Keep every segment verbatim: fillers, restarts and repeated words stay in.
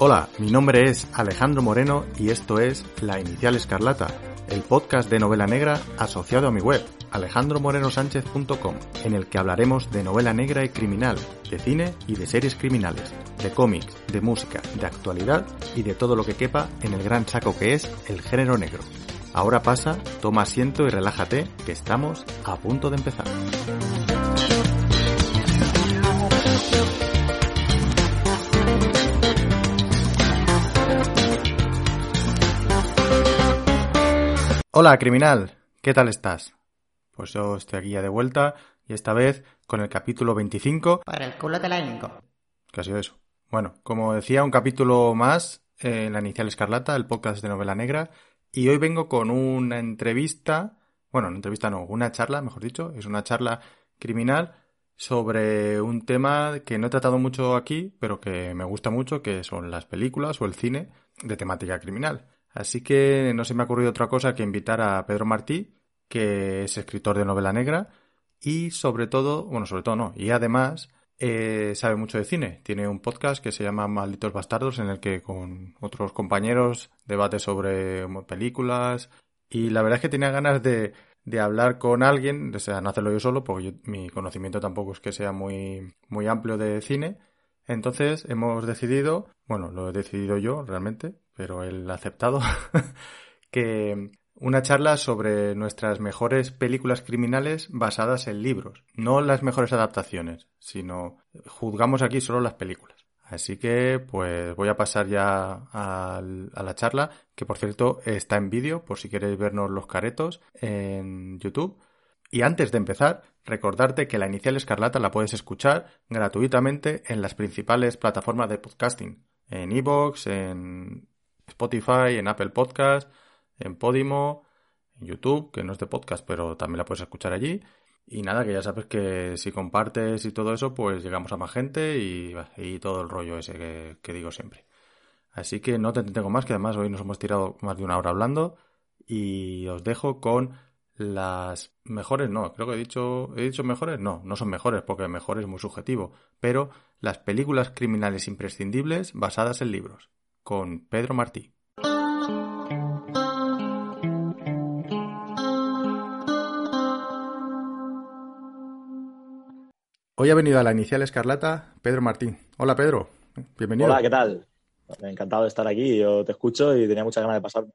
Hola, mi nombre es Alejandro Moreno y esto es La Inicial Escarlata, el podcast de novela negra asociado a mi web, alejandro moreno sánchez punto com, en el que hablaremos de novela negra y criminal, de cine y de series criminales, de cómics, de música, de actualidad y de todo lo que quepa en el gran saco que es el género negro. Ahora pasa, toma asiento y relájate, que estamos a punto de empezar. Hola, criminal, ¿qué tal estás? Pues yo estoy aquí ya de vuelta y esta vez con el capítulo veinticinco. Por el culo te la hinco. ¿Qué ha sido eso? Bueno, como decía, un capítulo más en La Inicial Escarlata, el podcast de novela negra, y hoy vengo con una entrevista, bueno, una entrevista no, una charla, mejor dicho, es una charla criminal sobre un tema que no he tratado mucho aquí, pero que me gusta mucho, que son las películas o el cine de temática criminal. Así que no se me ha ocurrido otra cosa que invitar a Pedro Martí, que es escritor de novela negra, y sobre todo, bueno, sobre todo no, y además eh, sabe mucho de cine. Tiene un podcast que se llama Malditos Bastardos, en el que con otros compañeros debate sobre películas, y la verdad es que tenía ganas de, de hablar con alguien, o sea, no hacerlo yo solo, porque yo, mi conocimiento tampoco es que sea muy, muy amplio de cine. Entonces hemos decidido, bueno, lo he decidido yo realmente, pero él ha aceptado, que una charla sobre nuestras mejores películas criminales basadas en libros. No las mejores adaptaciones, sino juzgamos aquí solo las películas. Así que pues voy a pasar ya a, a la charla, que por cierto está en vídeo, por si queréis vernos los caretos en YouTube. Y antes de empezar, recordarte que La Inicial Escarlata la puedes escuchar gratuitamente en las principales plataformas de podcasting. En iVoox, en Spotify, en Apple Podcast, en Podimo, en YouTube, que no es de podcast, pero también la puedes escuchar allí. Y nada, que ya sabes que si compartes y todo eso, pues llegamos a más gente y, y todo el rollo ese que, que digo siempre. Así que no te entretengo más, que además hoy nos hemos tirado más de una hora hablando y os dejo con las mejores, no, creo que he dicho, he dicho mejores, no, no son mejores porque mejor es muy subjetivo, pero las películas criminales imprescindibles basadas en libros, con Pedro Martí. Hoy ha venido a La Inicial Escarlata Pedro Martín. Hola Pedro, bienvenido. Hola, ¿qué tal? Encantado de estar aquí, yo te escucho y tenía muchas ganas de pasar.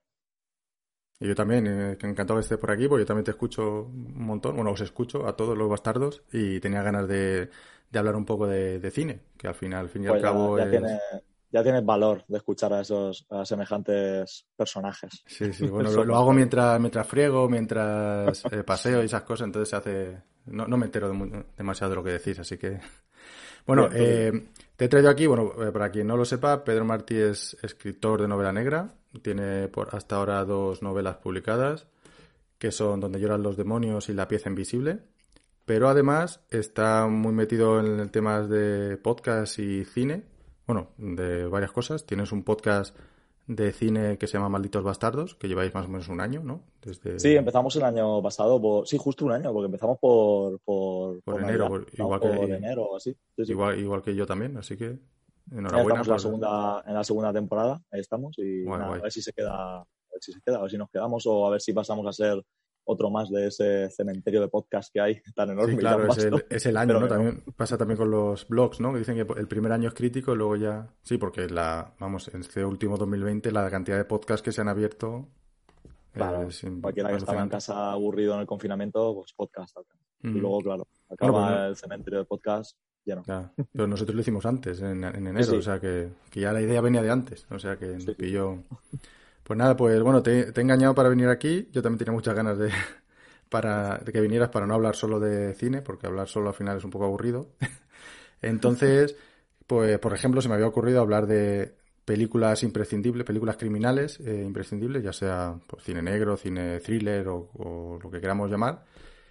Y yo también, eh, encantado de estar por aquí, porque yo también te escucho un montón, bueno, os escucho a todos los bastardos y tenía ganas de, de hablar un poco de, de cine, que al final, al fin y Pues al cabo ya, ya, es... tiene, ya tienes valor de escuchar a esos a semejantes personajes. Sí, sí, bueno, lo, lo hago mientras, mientras friego, mientras eh, paseo y esas cosas, entonces se hace... No, no me entero de muy, demasiado de lo que decís, así que... Bueno, Bien, eh, bien. te he traído aquí, bueno, eh, para quien no lo sepa, Pedro Martí es escritor de novela negra, tiene por hasta ahora dos novelas publicadas, que son Donde lloran los demonios y La pieza invisible, pero además está muy metido en el tema de podcast y cine, bueno, de varias cosas. Tienes un podcast de cine que se llama Malditos Bastardos, que lleváis más o menos un año, ¿no? Desde... Sí, empezamos el año pasado, por, sí, justo un año, porque empezamos por, por, por por enero, Navidad, por, ¿no? igual Por que enero o así. Sí, sí. igual, igual que yo también, así que Ya enhorabuena. estamos en la por... segunda, en la segunda temporada, ahí estamos, y Guay, nada, guay. a ver si se queda, a ver si se queda, a ver si nos quedamos, o a ver si pasamos a ser otro más de ese cementerio de podcast que hay tan enorme Sí, y claro, tan es vasto. el, es el año, Pero ¿no? que no. También pasa también con los blogs, ¿no? Que dicen que el primer año es crítico y luego ya... Sí, porque la, vamos, en este último dos mil veinte la cantidad de podcasts que se han abierto Claro, es cualquiera que estaba en alucinante. casa aburrido en el confinamiento, pues podcast. Mm. Y luego, claro, Bueno, pues acaba no, el cementerio de podcast lleno. ya. Pero nosotros lo hicimos antes, en, en enero, Sí, o sí, sea que, que ya la idea venía de antes, o sea que nos sí, sí. pilló... Pues nada, pues bueno, te, te he engañado para venir aquí, yo también tenía muchas ganas de, para, de que vinieras para no hablar solo de cine, porque hablar solo al final es un poco aburrido. Entonces, pues por ejemplo, se me había ocurrido hablar de películas imprescindibles, películas criminales eh, imprescindibles, ya sea pues, cine negro, cine thriller o, o lo que queramos llamar,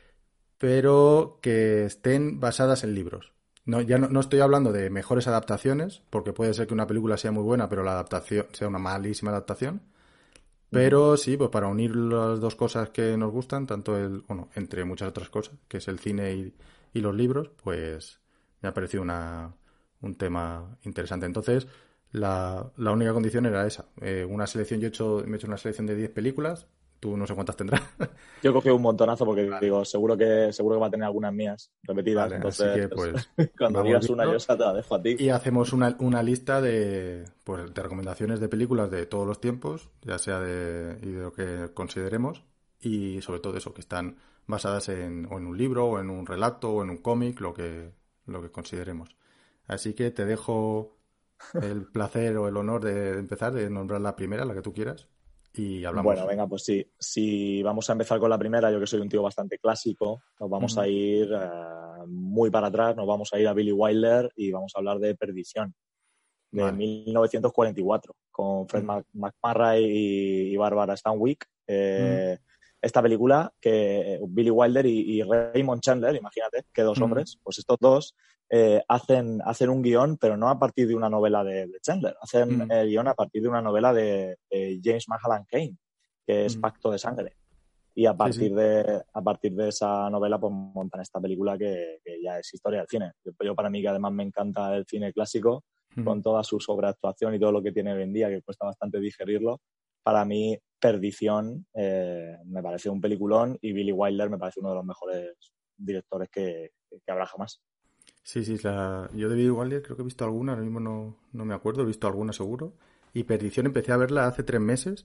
pero que estén basadas en libros. No, ya no, no estoy hablando de mejores adaptaciones, porque puede ser que una película sea muy buena, pero la adaptación sea una malísima adaptación. Ujú. Pero sí, pues para unir las dos cosas que nos gustan, tanto el, bueno, entre muchas otras cosas, que es el cine y, y los libros, pues me ha parecido una, un tema interesante. Entonces, La, la única condición era esa. Eh, una selección, yo he hecho, me he hecho una selección de diez películas, tú no sé cuántas tendrás. Yo cogí un montonazo porque Vale. digo, seguro que seguro que va a tener algunas mías repetidas. Vale, así Entonces, que pues cuando vamos digas una, yo viendo esa te la dejo a ti. y hacemos una, una lista de, pues, de recomendaciones de películas de todos los tiempos, ya sea de, y de lo que consideremos, y sobre todo eso, que están basadas en, o en un libro, o en un relato, o en un cómic, lo que, lo que consideremos. Así que te dejo el placer o el honor de empezar, de nombrar la primera, la que tú quieras, y Bueno, hablamos. venga, pues sí. Si vamos a empezar con la primera, yo que soy un tío bastante clásico, nos vamos a Ujú. ir eh, muy para atrás, nos vamos a ir a Billy Wilder y vamos a hablar de Perdición, de Vale. mil novecientos cuarenta y cuatro, con Fred Ujú. Mac- McMurray y, y Barbara Stanwyck. Ujú. Eh, esta película que eh, Billy Wilder y, y Raymond Chandler, imagínate, que dos Ujú. hombres, pues estos dos eh, hacen, hacen un guión, pero no a partir de una novela de, de Chandler, hacen Ujú. el guión a partir de una novela de, de James Mahalan Kane, que es Ujú. Pacto de Sangre. Y a Sí, sí. partir de, a partir de esa novela, pues montan esta película que, que ya es historia del cine. Yo, yo para mí, que además me encanta el cine clásico, Ujú. con toda su sobreactuación y todo lo que tiene hoy en día, que cuesta bastante digerirlo, para mí, Perdición eh, me parece un peliculón y Billy Wilder me parece uno de los mejores directores que, que habrá jamás. Sí, sí, la... yo de Billy Wilder creo que he visto alguna, ahora mismo no, no me acuerdo, he visto alguna seguro. Y Perdición empecé a verla hace tres meses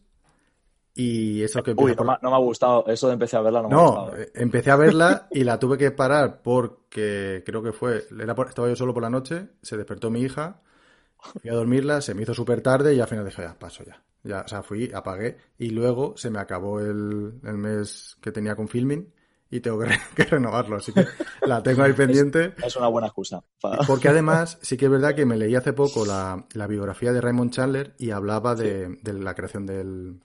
y eso que Uy, empieza no me, por... no me ha gustado, eso de empecé a verla no me ha No, gustado. ¿Eh? eh, empecé a verla y la tuve que parar porque creo que fue, era por- estaba yo solo por la noche, se despertó mi hija, fui a dormirla, se me hizo súper tarde y al final dije, ya, paso ya. Ya, o sea, fui, apagué y luego se me acabó el, el mes que tenía con filming y tengo que, re- que renovarlo, así que la tengo ahí Es, pendiente. es una buena excusa. Y Pa- porque además, sí que es verdad que me leí hace poco la, la biografía de Raymond Chandler y hablaba Sí. de, de la creación del,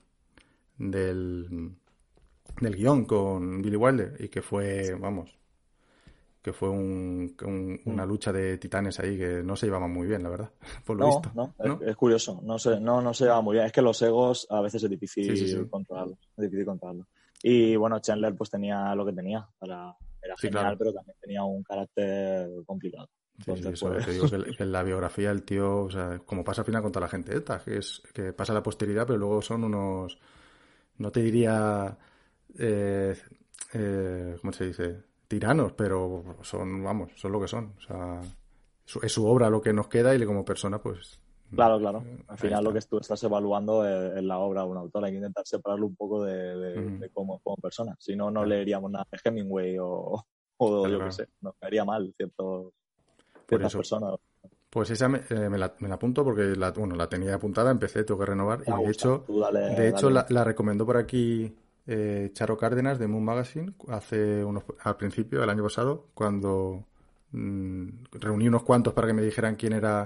del, del guión con Billy Wilder y que fue, vamos, que fue un, un- Mm. una lucha de titanes ahí que no se llevaban muy bien, la verdad, por lo No, visto, no, es, ¿no? es curioso. No sé, no, no se lleva muy bien. Es que los egos a veces es Sí, sí, sí. difícil controlarlos. Es difícil controlarlos. Y bueno, Chandler pues tenía lo que tenía. Era, era Sí, genial, claro. pero también tenía un carácter complicado. Sí, sí, Entonces, eso pues, te digo que, que en la biografía el tío, o sea, como pasa al final con toda la gente, ETA, que es que pasa a la posteridad, pero luego son unos, no te diría, eh, eh, ¿cómo se dice? Tiranos, pero son, vamos, son lo que son. O sea, su- es su obra lo que nos queda y como persona, pues, claro, claro. Al ahí final lo está. que tú estás evaluando es, es la obra de un autor. Hay que intentar separarlo un poco de, de, Ujú. de cómo, como persona. Si no, no Claro, leeríamos nada de Hemingway o, o claro, yo qué claro. sé. Nos caería mal ciertos, Por ciertas eso. personas. Pues esa me, eh, me la, me la apunto porque la, bueno, la tenía apuntada, empecé, tengo que renovar Te y va a de gustar. hecho, Tú dale, de hecho dale. la, la recomendó por aquí eh, Charo Cárdenas de Moon Magazine hace unos, al principio del año pasado cuando mm, reuní unos cuantos para que me dijeran quién era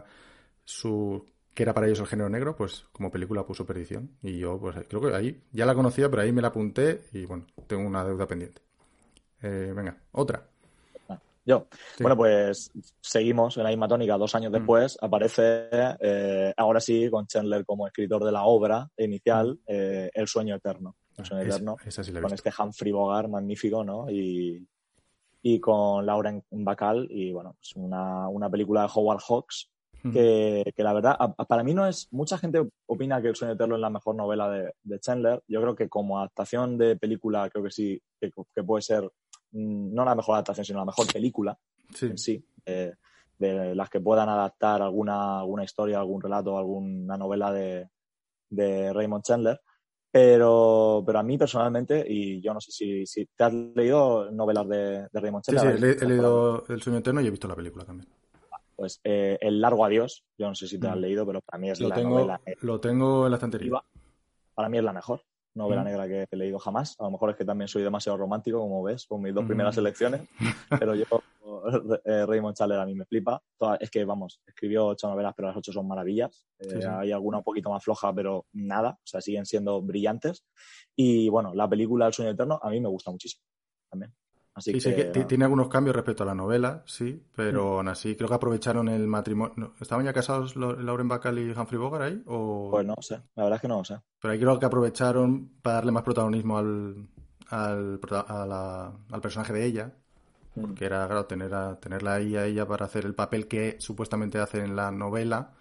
su qué era para ellos el género negro, pues como película puso Perdición y yo pues creo que ahí ya la conocía, pero ahí me la apunté y bueno, tengo una deuda pendiente. Eh, venga, otra. Ah, yo. Sí. Bueno, pues seguimos en la misma tónica. Dos años Mm, después aparece, eh, ahora sí, con Chandler como escritor de la obra mm. inicial, eh, El sueño eterno. El Ah, sueño esa, eterno, esa sí la he con visto. este Humphrey Bogart magnífico, ¿no? Y, y con Lauren Bacall. Y bueno, es una, una película de Howard Hawks Mm, que, que la verdad, a- a- para mí no es. Mucha gente opina que El sueño eterno es la mejor novela de, de Chandler. Yo creo que como adaptación de película, creo que sí, que, que puede ser mm, no la mejor adaptación, sino la mejor película en sí. sí, eh, de las que puedan adaptar alguna, alguna historia, algún relato, alguna novela de, de Raymond Chandler. Pero, pero a mí personalmente, y yo no sé si, si te has leído novelas de, de Raymond Sí, Chandler, sí, ¿has he, le- he visto por algo? leído El sueño eterno y he visto la película también. Pues eh, El largo adiós, yo no sé si te has Mm. leído, pero para mí es Lo la novela tengo, lo tengo en la estantería. definitiva. Para mí es la mejor novela Mm, negra que he leído jamás. A lo mejor es que también soy demasiado romántico, como ves, con mis dos primeras mm. elecciones, pero yo, eh, Raymond Chandler a mí me flipa. Toda- es que, vamos, escribió ocho novelas, pero las ocho son maravillas. Sí, Eh, sí. hay alguna un poquito más floja, pero nada, o sea, siguen siendo brillantes. Y bueno, la película El sueño eterno a mí me gusta muchísimo también. Así Sí, sé que que, ti- bueno, tiene algunos cambios respecto a la novela, sí, mm, pero aún así creo que aprovecharon el matrimonio. no, ¿Estaban ya casados Lo- Lauren Bacall y Humphrey Bogart ahí? O... pues no sé, la verdad es que no lo sé. Pero ahí creo que aprovecharon para darle más protagonismo al, al, prota- a la- al personaje de ella, Mm, porque era, claro, tener a, tenerla ahí a ella para hacer el papel que supuestamente hace en la novela,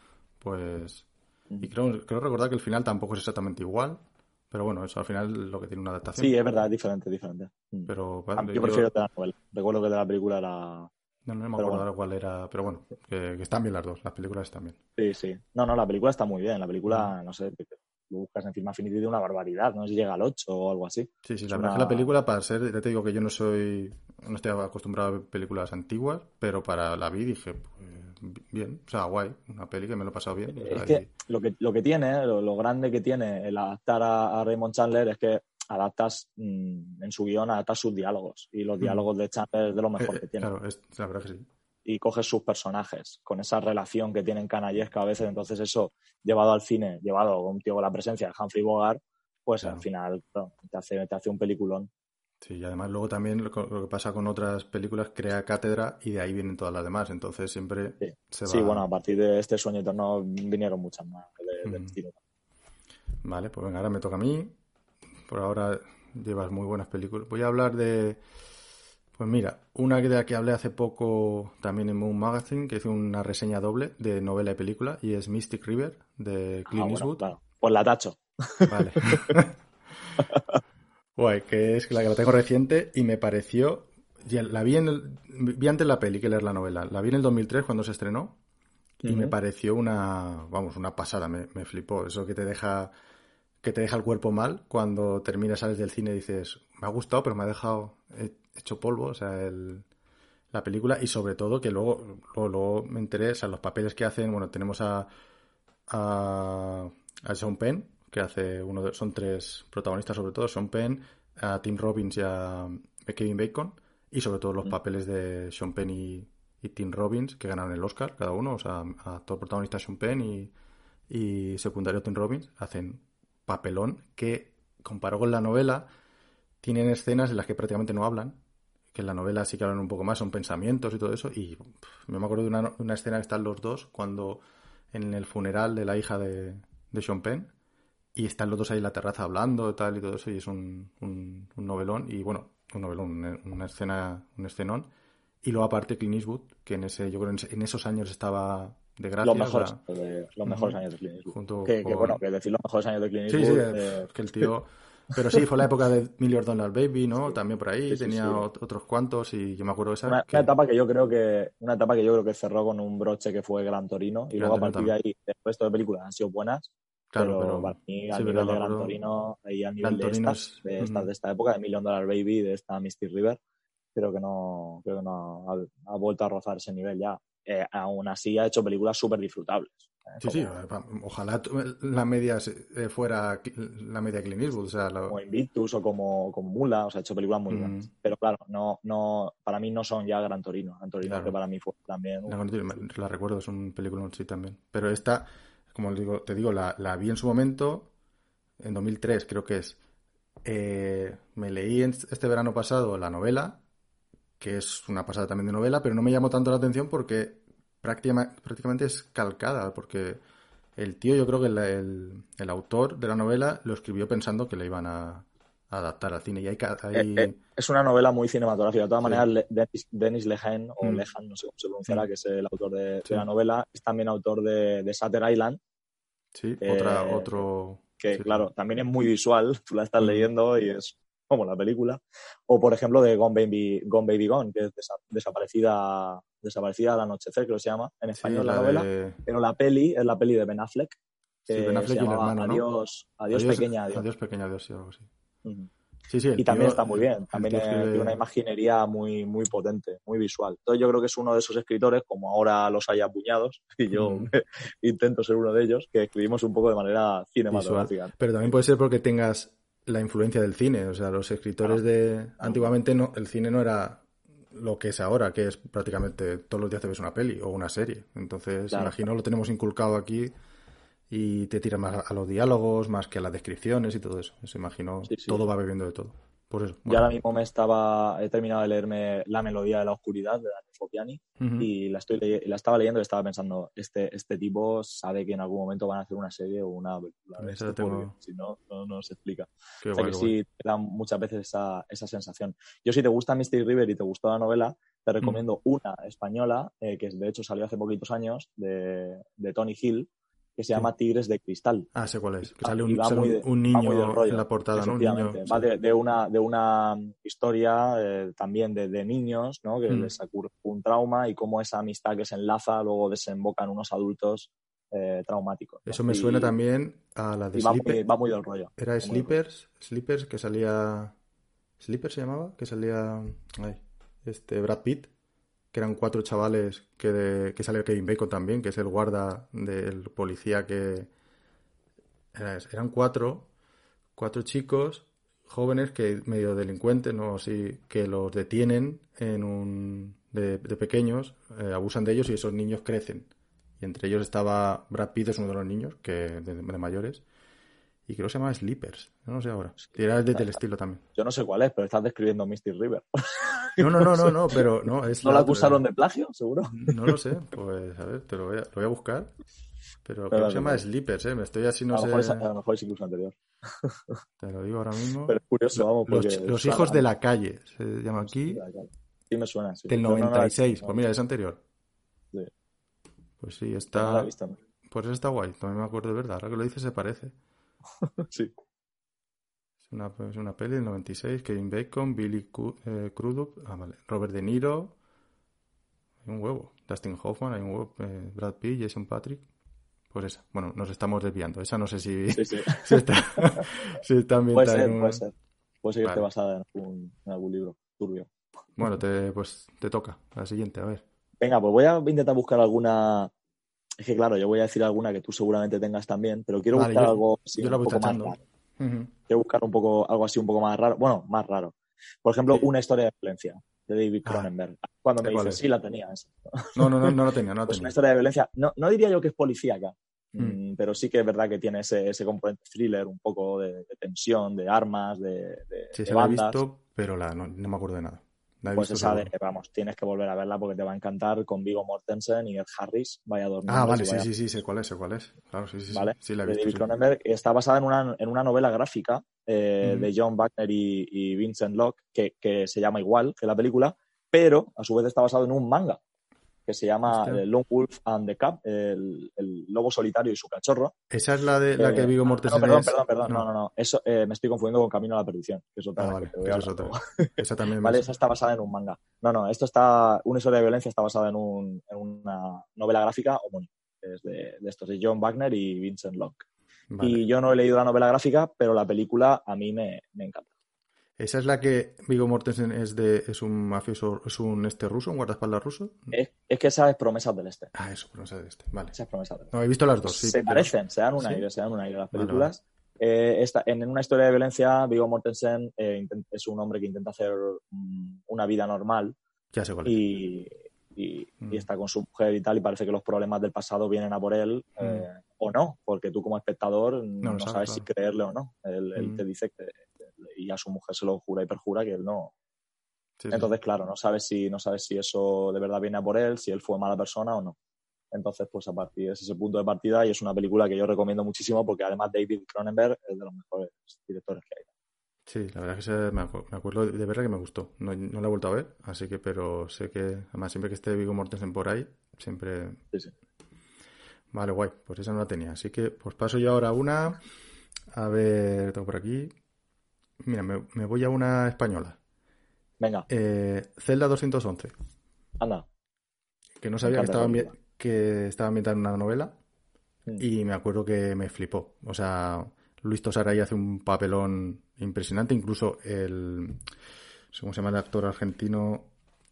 pues... Y creo, creo recordar que el final tampoco es exactamente igual, pero bueno, eso al final es lo que tiene una adaptación. Sí, es verdad, es diferente, es diferente. Pero Yo vale, prefiero yo... de la novela. Recuerdo que de la película era... No, no me Pero acuerdo bueno. ahora cuál era, pero bueno, que, que están bien las dos, las películas están bien. Sí, sí. No, no, la película está muy bien. La película, Mm. no sé, lo buscas en Film Affinity de una barbaridad. No sé si llega al ocho o algo así. Sí, sí, Es la verdad es una... que la película, para ser, ya te digo que yo no soy, no estoy acostumbrado a ver películas antiguas, pero para la vi dije, pues, bien, o sea, guay, una peli que me lo he pasado bien. O Es sea, que y- lo que, lo que tiene, lo, lo grande que tiene el adaptar a, a Raymond Chandler es que adaptas mmm, en su guión, adaptas sus diálogos. Y los Mm. diálogos de Chandler es de lo Eh, mejor eh, que tiene. claro, es, la verdad que sí. Y coges sus personajes con esa relación que tienen canallesca a veces. Entonces eso, llevado al cine, llevado con un tío con la presencia de Humphrey Bogart, pues al Claro. final claro, te, hace, te hace un peliculón. Sí, y además luego también lo, lo que pasa con otras películas, crea cátedra y de ahí vienen todas las demás, entonces siempre Sí. se Sí, bueno, va... a partir de este Sueño Eterno vinieron muchas más de- del Mm. estilo. Vale, pues venga, ahora me toca a mí. Por ahora llevas muy buenas películas. Voy a hablar de... Pues mira, una de la que hablé hace poco también en Moon Magazine, que hice una reseña doble de novela y película, y es Mystic River, de Ah, Clint bueno, Eastwood. claro. Pues la tacho. Vale. Guay, que es la que la tengo reciente y me pareció... Ya la vi, en el- vi antes la peli que leer la novela. La vi en el dos mil tres cuando se estrenó y me Uh-huh. pareció una... Vamos, una pasada, me, me flipó. Eso que te deja... que te deja el cuerpo mal cuando terminas, sales del cine y dices, me ha gustado, pero me ha dejado hecho polvo, o sea, el, la película, y sobre todo que luego, luego, luego me enteré, o sea, los papeles que hacen, bueno, tenemos a, a, a Sean Penn, que hace uno de, son tres protagonistas sobre todo, Sean Penn, a Tim Robbins y a Kevin Bacon, y sobre todo los papeles de Sean Penn y, y Tim Robbins, que ganaron el Oscar cada uno, o sea, actor protagonista Sean Penn y, y secundario Tim Robbins, hacen papelón que, comparado con la novela, tienen escenas en las que prácticamente no hablan, que en la novela sí que hablan un poco más, son pensamientos y todo eso, y pff, me acuerdo de una, una escena que están los dos cuando en el funeral de la hija de, de Sean Penn, y están los dos ahí en la terraza hablando y tal y todo eso, y es un, un, un novelón, y bueno, un novelón, una escena, un escenón, y luego aparte Clint Eastwood, que en ese, yo creo que en esos años estaba de Los gracia, o mejores, sea, de, los mejores uh-huh, años de Clint Eastwood. junto Que, que bueno, con... que decir los mejores años de Clint Sí, sí, Eastwood... es Eh... que el tío... Pero sí, fue la época de Million Dollar Baby, ¿no? Sí, También por ahí, sí, sí, tenía sí. ot- otros cuantos y yo me acuerdo de esa Una, una que... etapa que yo creo que una etapa que yo creo que cerró con un broche que fue Gran Torino y Gran luego a Torino partir de también. ahí el resto de películas han sido buenas, Claro, pero pero para mí sí, al verdad, nivel me de Gran acuerdo. Torino y al nivel Gran de Torino estas, es... de estas ujú. de esta época, de Million Dollar Baby, de esta Misty River, creo que no, creo que no ha, ha vuelto a rozar ese nivel ya. Eh, aún así ha hecho películas súper disfrutables. ¿eh? Sí, sí, Como, ojalá tu- la media se- eh, fuera cl- la media Clint Eastwood, o sea, lo- como Invictus o como, como Mula, o sea, ha hecho películas muy mm, buenas. Pero claro, no, no, para mí no son ya Gran Torino. Gran Torino que claro, para mí fue también la, un... Gran Torino, me- la recuerdo, es un película sí también. Pero esta, como digo, te digo, la, la vi en su momento, en dos mil tres creo que es. Eh, me leí en- este verano pasado la novela, que es una pasada también de novela, pero no me llamó tanto la atención porque práctima- prácticamente es calcada, porque el tío, yo creo que el, el- el autor de la novela lo escribió pensando que le iban a, a adaptar al cine. Y hay, ca- eh, eh, hay- es una novela muy cinematográfica. De todas sí, maneras, Le- Denis, Denis Lehane, o mm, Lehan, no sé cómo se pronunciará, mm, que es el autor de, de la sí, novela, es también autor de, de Shutter Island, sí, otra, eh, otro, que sí, sí, claro, también es muy visual, tú la estás mm, leyendo y es como la película. O por ejemplo de Gone Baby Gone, Baby Gone que es desa- desaparecida, desaparecida al anochecer, creo que se llama en sí, español la la novela, de, pero la peli es la peli de Ben Affleck, sí, Ben que se Affleck y el llamaba hermano, ¿no? Adiós, Adiós Adiós, Pequeña, Adiós. adiós, pequeña, adiós, sí, algo así. Ujú. Sí, sí, el Y también tío, está muy bien, el también tío eh, tiene una escribe, imaginería muy, muy potente, muy visual. Entonces yo creo que es uno de esos escritores, como ahora los hay apuñados, y yo mm, intento ser uno de ellos, que escribimos un poco de manera visual. cinematográfica. Pero también puede ser porque tengas la influencia del cine. O sea, los Claro, escritores de... claro, claro. Antiguamente no, el cine no era lo que es ahora, que es prácticamente todos los días te ves una peli o una serie. Entonces, Claro, imagino lo tenemos inculcado aquí y te tira más a, a los diálogos, más que a las descripciones y todo eso. Pues imagino sí, sí. todo va bebiendo de todo. Por eso, Yo bueno. ahora mismo me estaba, he terminado de leerme La melodía de la oscuridad de Daniel Fopiani Ujú. y la estoy leye- la estaba leyendo y estaba pensando, este, este tipo sabe que en algún momento van a hacer una serie o una película de Esa la esto porque tengo... si no, no, no se explica. Qué O sea guay, que qué guay. sí te da muchas veces esa, esa sensación. Yo si te gusta Mystic River y te gustó la novela, te Mm. recomiendo una española eh, que de hecho salió hace poquitos años de, de Tony Hill, que se llama Tigres de Cristal. Ah, sé cuál es. Que sale Y un, va sale muy un, de- un va muy del niño rollo, en la portada, ¿no? Un efectivamente. niño. Va Sí. de, de una, de una historia eh, también de, de niños, ¿no? Que Mm. les ocurre un trauma y cómo esa amistad que se enlaza luego desemboca en unos adultos eh, traumáticos, ¿no? Eso me suena Y, también a la de y va muy, Sleeper. va muy del rollo. Era Va muy del rollo. Sleepers. Sleepers, que salía. ¿Sleeper se llamaba? Que salía. Ay, este, Brad Pitt. Que eran cuatro chavales que, de, que sale Kevin Bacon también, que es el guarda del policía que... era- Eran cuatro, cuatro chicos jóvenes que medio delincuentes, ¿no? Así, que los detienen en un... de, de pequeños, eh, abusan de ellos y esos niños crecen. Y entre ellos estaba Brad Pitt, es uno de los niños, que de, de mayores, y creo que se llama Sleepers, no lo sé ahora. Y era de- del estilo también. Yo no sé cuál es, pero estás describiendo Mystic River. No, no, No no, no, sé. no, pero no, es ¿No la la otra. acusaron de plagio, seguro? No lo sé, pues a ver, te lo voy a, lo voy a buscar. Pero creo Pero, que se llama pero, Sleepers, ¿eh? Me estoy así, no a lo mejor es, sé. a lo mejor es incluso anterior. Te lo digo ahora mismo. Pero es curioso, Lo- vamos, Los, porque ch- los suena hijos de a mí. la calle, se llama aquí, Sí me suena, sí. del Pero no, no noventa la y he visto. seis No, Pues mira, es anterior. sí, Pues sí, pero no la he está. visto, ¿no? Pues está guay, también me acuerdo de verdad. Ahora que lo dices se parece. Sí. Es una, es una peli del noventa y seis Kevin Bacon, Billy Cu- eh, Crudup, ah, vale, Robert De Niro, hay un huevo. Dustin Hoffman, hay un huevo. eh, Brad Pitt, Jason Patrick. Pues esa. Bueno, nos estamos desviando. Esa no sé si, Sí, sí. si está, si está Puede ambientada en ser, puede un... ser. Puede ser que esté Vale. basada en algún, en algún libro turbio. Bueno, te, pues te toca. La siguiente, a ver. Venga, pues voy a intentar buscar alguna. Es que claro, yo voy a decir alguna que tú seguramente tengas también, pero quiero Vale, buscar yo, algo así yo la un voy poco más tachando. raro. Ujú. Quiero buscar un poco, algo así un poco más raro. Bueno, más raro. Por ejemplo, Sí. una historia de violencia de David Ah, Cronenberg. Cuando sé me cuál dices, es. sí, la tenía esa. No, no, no, no la tenía, no la Pues una tenía. historia de violencia, no, no diría yo que es policíaca, Mm. mm, pero sí que es verdad que tiene ese, ese componente thriller, un poco de, de tensión, de armas, de, de- Sí, de se la he bandas. visto, pero la, no, no me acuerdo de nada. La he Pues visto esa de, seguro. vamos, tienes que volver a verla porque te va a encantar con Viggo Mortensen y Ed Harris, vaya dos Ah, nombres vale, y sí, vaya, sí, sí, sé cuál es, sé cuál es. Claro, sí, sí, sí. ¿vale? Sí, la he De visto, David sí. Cronenberg. Está basada en una, en una novela gráfica eh, Ujú. de John Wagner y, y Vincent Locke que, que se llama igual que la película, pero a su vez está basado en un manga que se llama Hostia. eh, Lone Wolf and the Cub, el, el lobo solitario y su cachorro. Esa es la de la que Eh, Viggo ah, no, Mortensen perdón, es. perdón, perdón. No, No. no, no. Eso eh, me estoy confundiendo con Camino a la Perdición, que es otra Ah, de las que vale, te voy que a esa es hablar otra. luego. Esa también me Vale, es. esa está basada en un manga. No, no, esto está. Una historia de violencia está basada en, un, en una novela gráfica homónima. Es de, de estos, de John Wagner y Vincent Locke. Vale. Y yo no he leído la novela gráfica, pero la película a mí me, me encanta. Esa es la que Viggo Mortensen es de es un mafioso, es un este ruso, un guardaespaldas ruso. Es, es que esa es Promesas del Este. Ah, eso, pero no sé de este. Vale. Esa es Promesas del Este. No, he visto las dos, Pues sí. se de la- parecen, se dan un ¿Sí? aire, se dan un aire las Vale, vale. películas. Eh, esta, en una historia de violencia, Viggo Mortensen eh, intent- es un hombre que intenta hacer mm, una vida normal Ya sé cuál es. y, y- Mm. y está con su mujer y tal, y parece que los problemas del pasado vienen a por él eh, o no, porque tú como espectador mm, No no, lo sabes, sabes si claro. creerle o no. Él, él Mm. te dice que, y a su mujer se lo jura y perjura que él no. Sí, sí, Entonces, sí. claro, no sabes si, no sabes si eso de verdad viene a por él, si él fue mala persona o no. Entonces, pues a partir es ese punto de partida y es una película que yo recomiendo muchísimo porque además David Cronenberg es de los mejores directores que hay. Sí, la verdad es que se- me, acu- me acuerdo de, de verdad que me gustó. No, no la he vuelto a ver, así que, pero sé que, además, siempre que esté Viggo Mortensen por ahí, siempre. Sí, sí. Vale, guay, pues esa no la tenía. Así que, pues paso yo ahora a una. A ver, tengo por aquí. Mira, me, me voy a una española. Venga, Eh, Zelda doscientos once, anda, que no me sabía que encanta estaba, esa ambi- película. que estaba ambientada en una novela. Mm. Y me acuerdo que me flipó. O sea, Luis Tosar ahí hace un papelón impresionante. Incluso el... ¿Cómo se llama el actor argentino?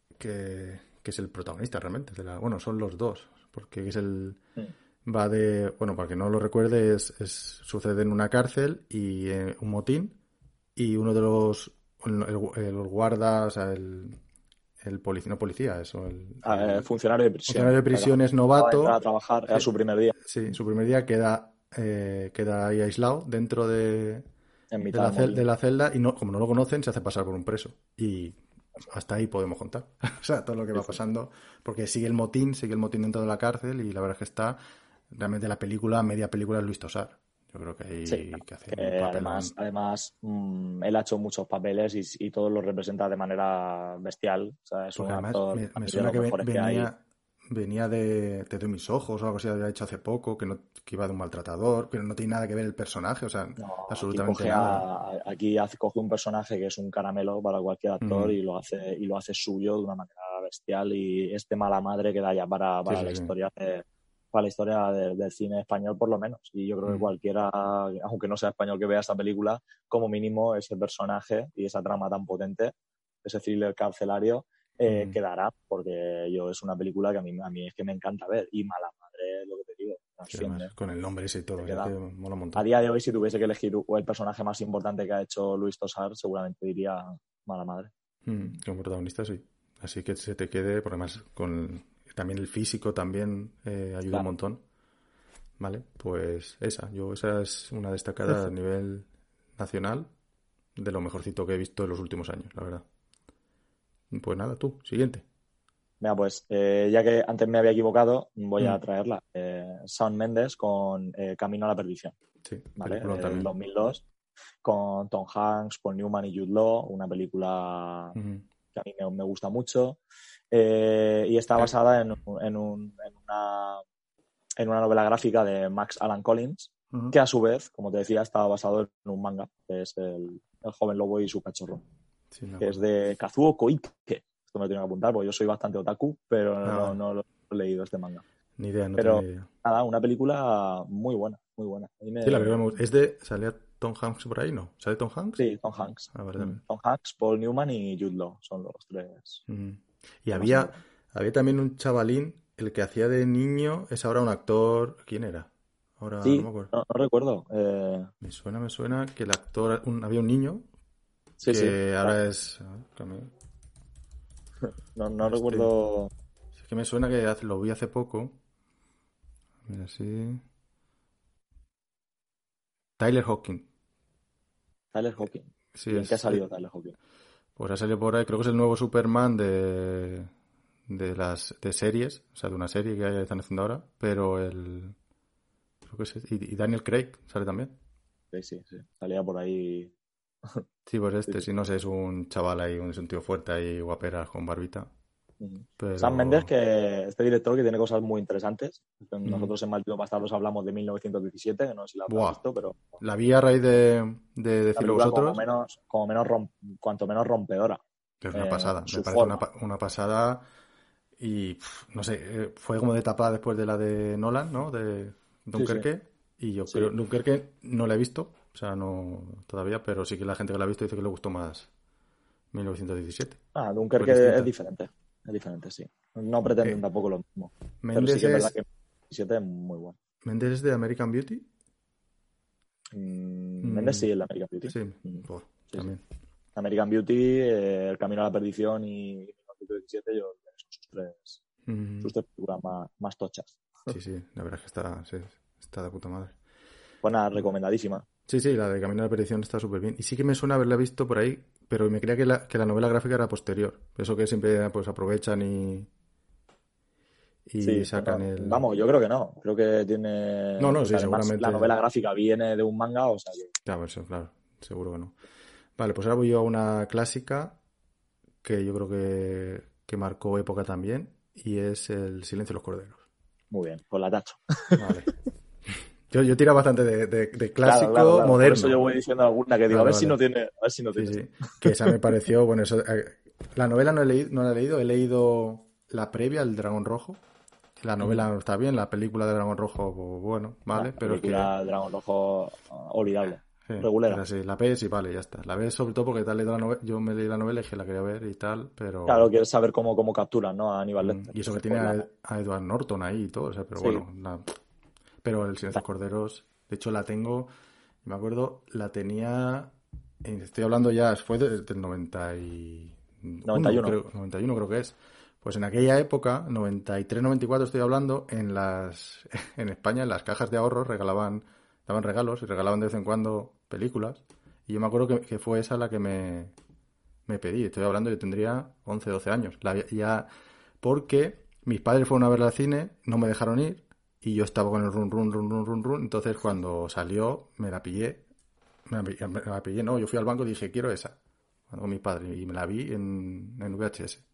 Que, que es el protagonista realmente. De la, bueno, son los dos. Porque es el... Mm. Va de... Bueno, para que no lo recuerde, es, es- sucede en una cárcel y eh, un motín. Y uno de los... El, el- el guarda, o sea, el... El policía, no policía, eso. El, Ah, eh, el funcionario de prisión. funcionario de prisión es Acaba de entrar novato. a trabajar, era Eh, su primer día Sí, su primer día queda, eh, queda ahí aislado dentro de, en de, mitad la del cel- motín. de la celda y no, como no lo conocen, se hace pasar por un preso. Y hasta ahí podemos contar. O sea, todo lo que va Sí, sí. pasando. Porque sigue el motín, sigue el motín dentro de la cárcel y la verdad es que está realmente la película, media película es Luis Tosar. Yo creo que ahí Sí, que hace que un papelón. además, además mm, él ha hecho muchos papeles y, y todos los representa de manera bestial. O sea, es Porque un además actor me, para me mí de suena los que ve- mejores que hay. venía, venía de Te doy mis ojos o algo así, había hecho hace poco, que, no, que iba de un maltratador, pero no tiene nada que ver el personaje, o sea, No, aquí absolutamente coge, nada. a, aquí hace, coge un personaje que es un caramelo para cualquier actor Mm, y lo hace y lo hace suyo de una manera bestial y este mala madre queda ya para, sí, para sí, la sí. historia de, para la historia de- del cine español por lo menos. Y yo creo que Mm, cualquiera, aunque no sea español que vea esta película, como mínimo ese personaje y esa trama tan potente, ese thriller carcelario, eh, mm. quedará, porque yo es una película que a mí, a mí es que me encanta ver. Y mala madre, lo que te digo, Sí, además, trasciende, con el nombre ese y te todo, es que queda. mola un A montón. día de hoy, si tuviese que elegir o el personaje más importante que ha hecho Luis Tosar, seguramente diría Mala Madre. Mm, como protagonista, sí. Así que se te quede, por además, con también el físico también eh, ayuda un Claro. montón. Vale, pues esa, yo esa es una destacada a nivel nacional de lo mejorcito que he visto en los últimos años, la verdad. Pues nada, tú, siguiente. Mira, pues eh, ya que antes me había equivocado, voy a Mm, traerla. Eh, Shawn Mendes con eh, Camino a la Perdición, sí, ¿vale? película Del también. dos mil dos, con Tom Hanks, Paul Newman y Jude Law, una película Ujú. que a mí me, me gusta mucho. Eh, y está Eh, basada en, un- en, un- en una, en una novela gráfica de Max Alan Collins, ujú. que a su vez, como te decía, está basado en un manga, que es el, el joven lobo y su cachorro, Sí, me que es acuerdo. de Kazuo Koike. Esto me lo tengo que apuntar porque yo soy bastante otaku, pero Ah, no, vale. no lo he leído este manga. Ni idea, no tengo Pero ni idea. nada, una película muy buena, muy buena. A mí Sí, la película me... me gusta. ¿Es de... ¿Salía Tom Hanks por ahí? ¿No? ¿Sale Tom Hanks? Sí, Tom Hanks. Ah, vale, Mm. también. Tom Hanks, Paul Newman y Jude Law son los tres Ujú. Y los más había, importantes. había también un chavalín, el que hacía de niño, es ahora un actor. ¿Quién era? Ahora no me Sí, acuerdo. no, no recuerdo. Eh, Me suena, me suena que el actor, un- había un niño sí, sí. que Claro. ahora es... a ver, que me- No, no Este, recuerdo. sí que me suena que hace- lo vi hace poco. Mira, sí. Tyler Hawking. Tyler Hawking. Sí, ¿Y en qué ha es, eh, salido Tyler Hawking? pues ha salido por ahí, creo que es el nuevo Superman de, de las de series, o sea, de una serie que están haciendo ahora, pero el... Creo que es, y, y Daniel Craig sale también. Sí, sí, sí. Salía por ahí. Sí, pues Sí, este, sí. si no sé, es un chaval ahí, un, es un tío fuerte ahí, guaperas, con barbita. Ujú. Sam Mendes, Pero... que este director que tiene cosas muy interesantes. mm, Nosotros en Malditos Bastardos hablamos de mil novecientos diecisiete, que no sé si la habrás buah. visto, pero La vi a raíz de, de una decirlo película como vosotros, menos, como menos rom- cuanto menos rompedora que es una eh, pasada. en Me su parece una, forma. pa- una pasada y, pf, no sé, eh, fue como de tapada después de la de Nolan, ¿no? De Sí, sí, Dunkerque. Y yo creo, sí. Dunkerque no la he visto, o sea, no todavía, pero sí que la gente que la ha visto dice que le gustó más mil novecientos diecisiete. Ah, Pues Dunkerque es distinta. diferente. Es diferente, sí. No pretenden Eh, tampoco lo mismo. Pero sí Méndez que es verdad es, que diecisiete es muy bueno. Méndez es de American Beauty. Mm, Mendes Mm, sí, el American Beauty. sí, Mm, buah, sí, sí. también. American Beauty, eh, El Camino a la Perdición y mil novecientos diecisiete, yo creo que son sus tres, Mm, sus tres películas más, más tochas. sí, sí, la verdad es que está, sí, está de puta madre. Pues nada, recomendadísima. Sí, sí, la de Camino de la Perdición está súper bien. Y sí que me suena haberla visto por ahí, pero me creía que la, que la novela gráfica era posterior. Eso que siempre pues aprovechan y, y Sí, pues sacan no, el... vamos, yo creo que no. Creo que No, tiene. no, Porque sí, además la seguramente... novela gráfica viene de un manga, o sea que. Claro, eso, claro, seguro que no. Vale, pues ahora voy yo a una clásica que yo creo que, que marcó época también, y es El Silencio de los Corderos. Muy bien, pues la tacho. Vale. Yo, yo tiro bastante de, de- de Claro, claro, clásico claro. Por eso yo moderno. voy diciendo alguna que digo, a Vale, ver si vale. no tiene, a ver si no Sí, tiene sí. esto. Que esa me pareció, bueno, eso, eh, la novela no he leído, no la he leído, he leído la previa, El Dragón Rojo. La Ujú. novela no está bien, la película de Dragón Rojo, pues, bueno, Nah, vale, la pero es que película Dragón Rojo, ah, olvidable. sí, es Regulera. así, la ves y vale, ya está. La ves sobre todo porque te has leído la novela, yo me leí la novela y que la quería ver y tal, Claro, pero... quieres saber cómo, cómo capturan, ¿no? A Aníbal mm, Lecter. y eso que Entonces, tiene pues la. a, a Edward Norton ahí y todo, o sea, pero Sí. bueno, la- pero El Silencio de La- los Corderos, de hecho la tengo, me acuerdo, la tenía, eh, estoy hablando ya, fue de- del noventa y noventa y uno, uno. creo, noventa y uno creo que es. Pues en aquella época, noventa y tres, noventa y cuatro estoy hablando, en las, en España, en las cajas de ahorros regalaban, daban regalos y regalaban de vez en cuando películas. Y yo me acuerdo que, que fue esa la que me, me pedí. Estoy hablando, yo tendría once, doce años. La, había- ya, porque mis padres fueron a verla al cine, no me dejaron ir, y yo estaba con el run, run, run, run, run, run. Entonces cuando salió, me la pillé. Me la, pi- me la pillé, no, yo fui al banco y dije, quiero esa. Con mis padres, y me la vi en, en V H S.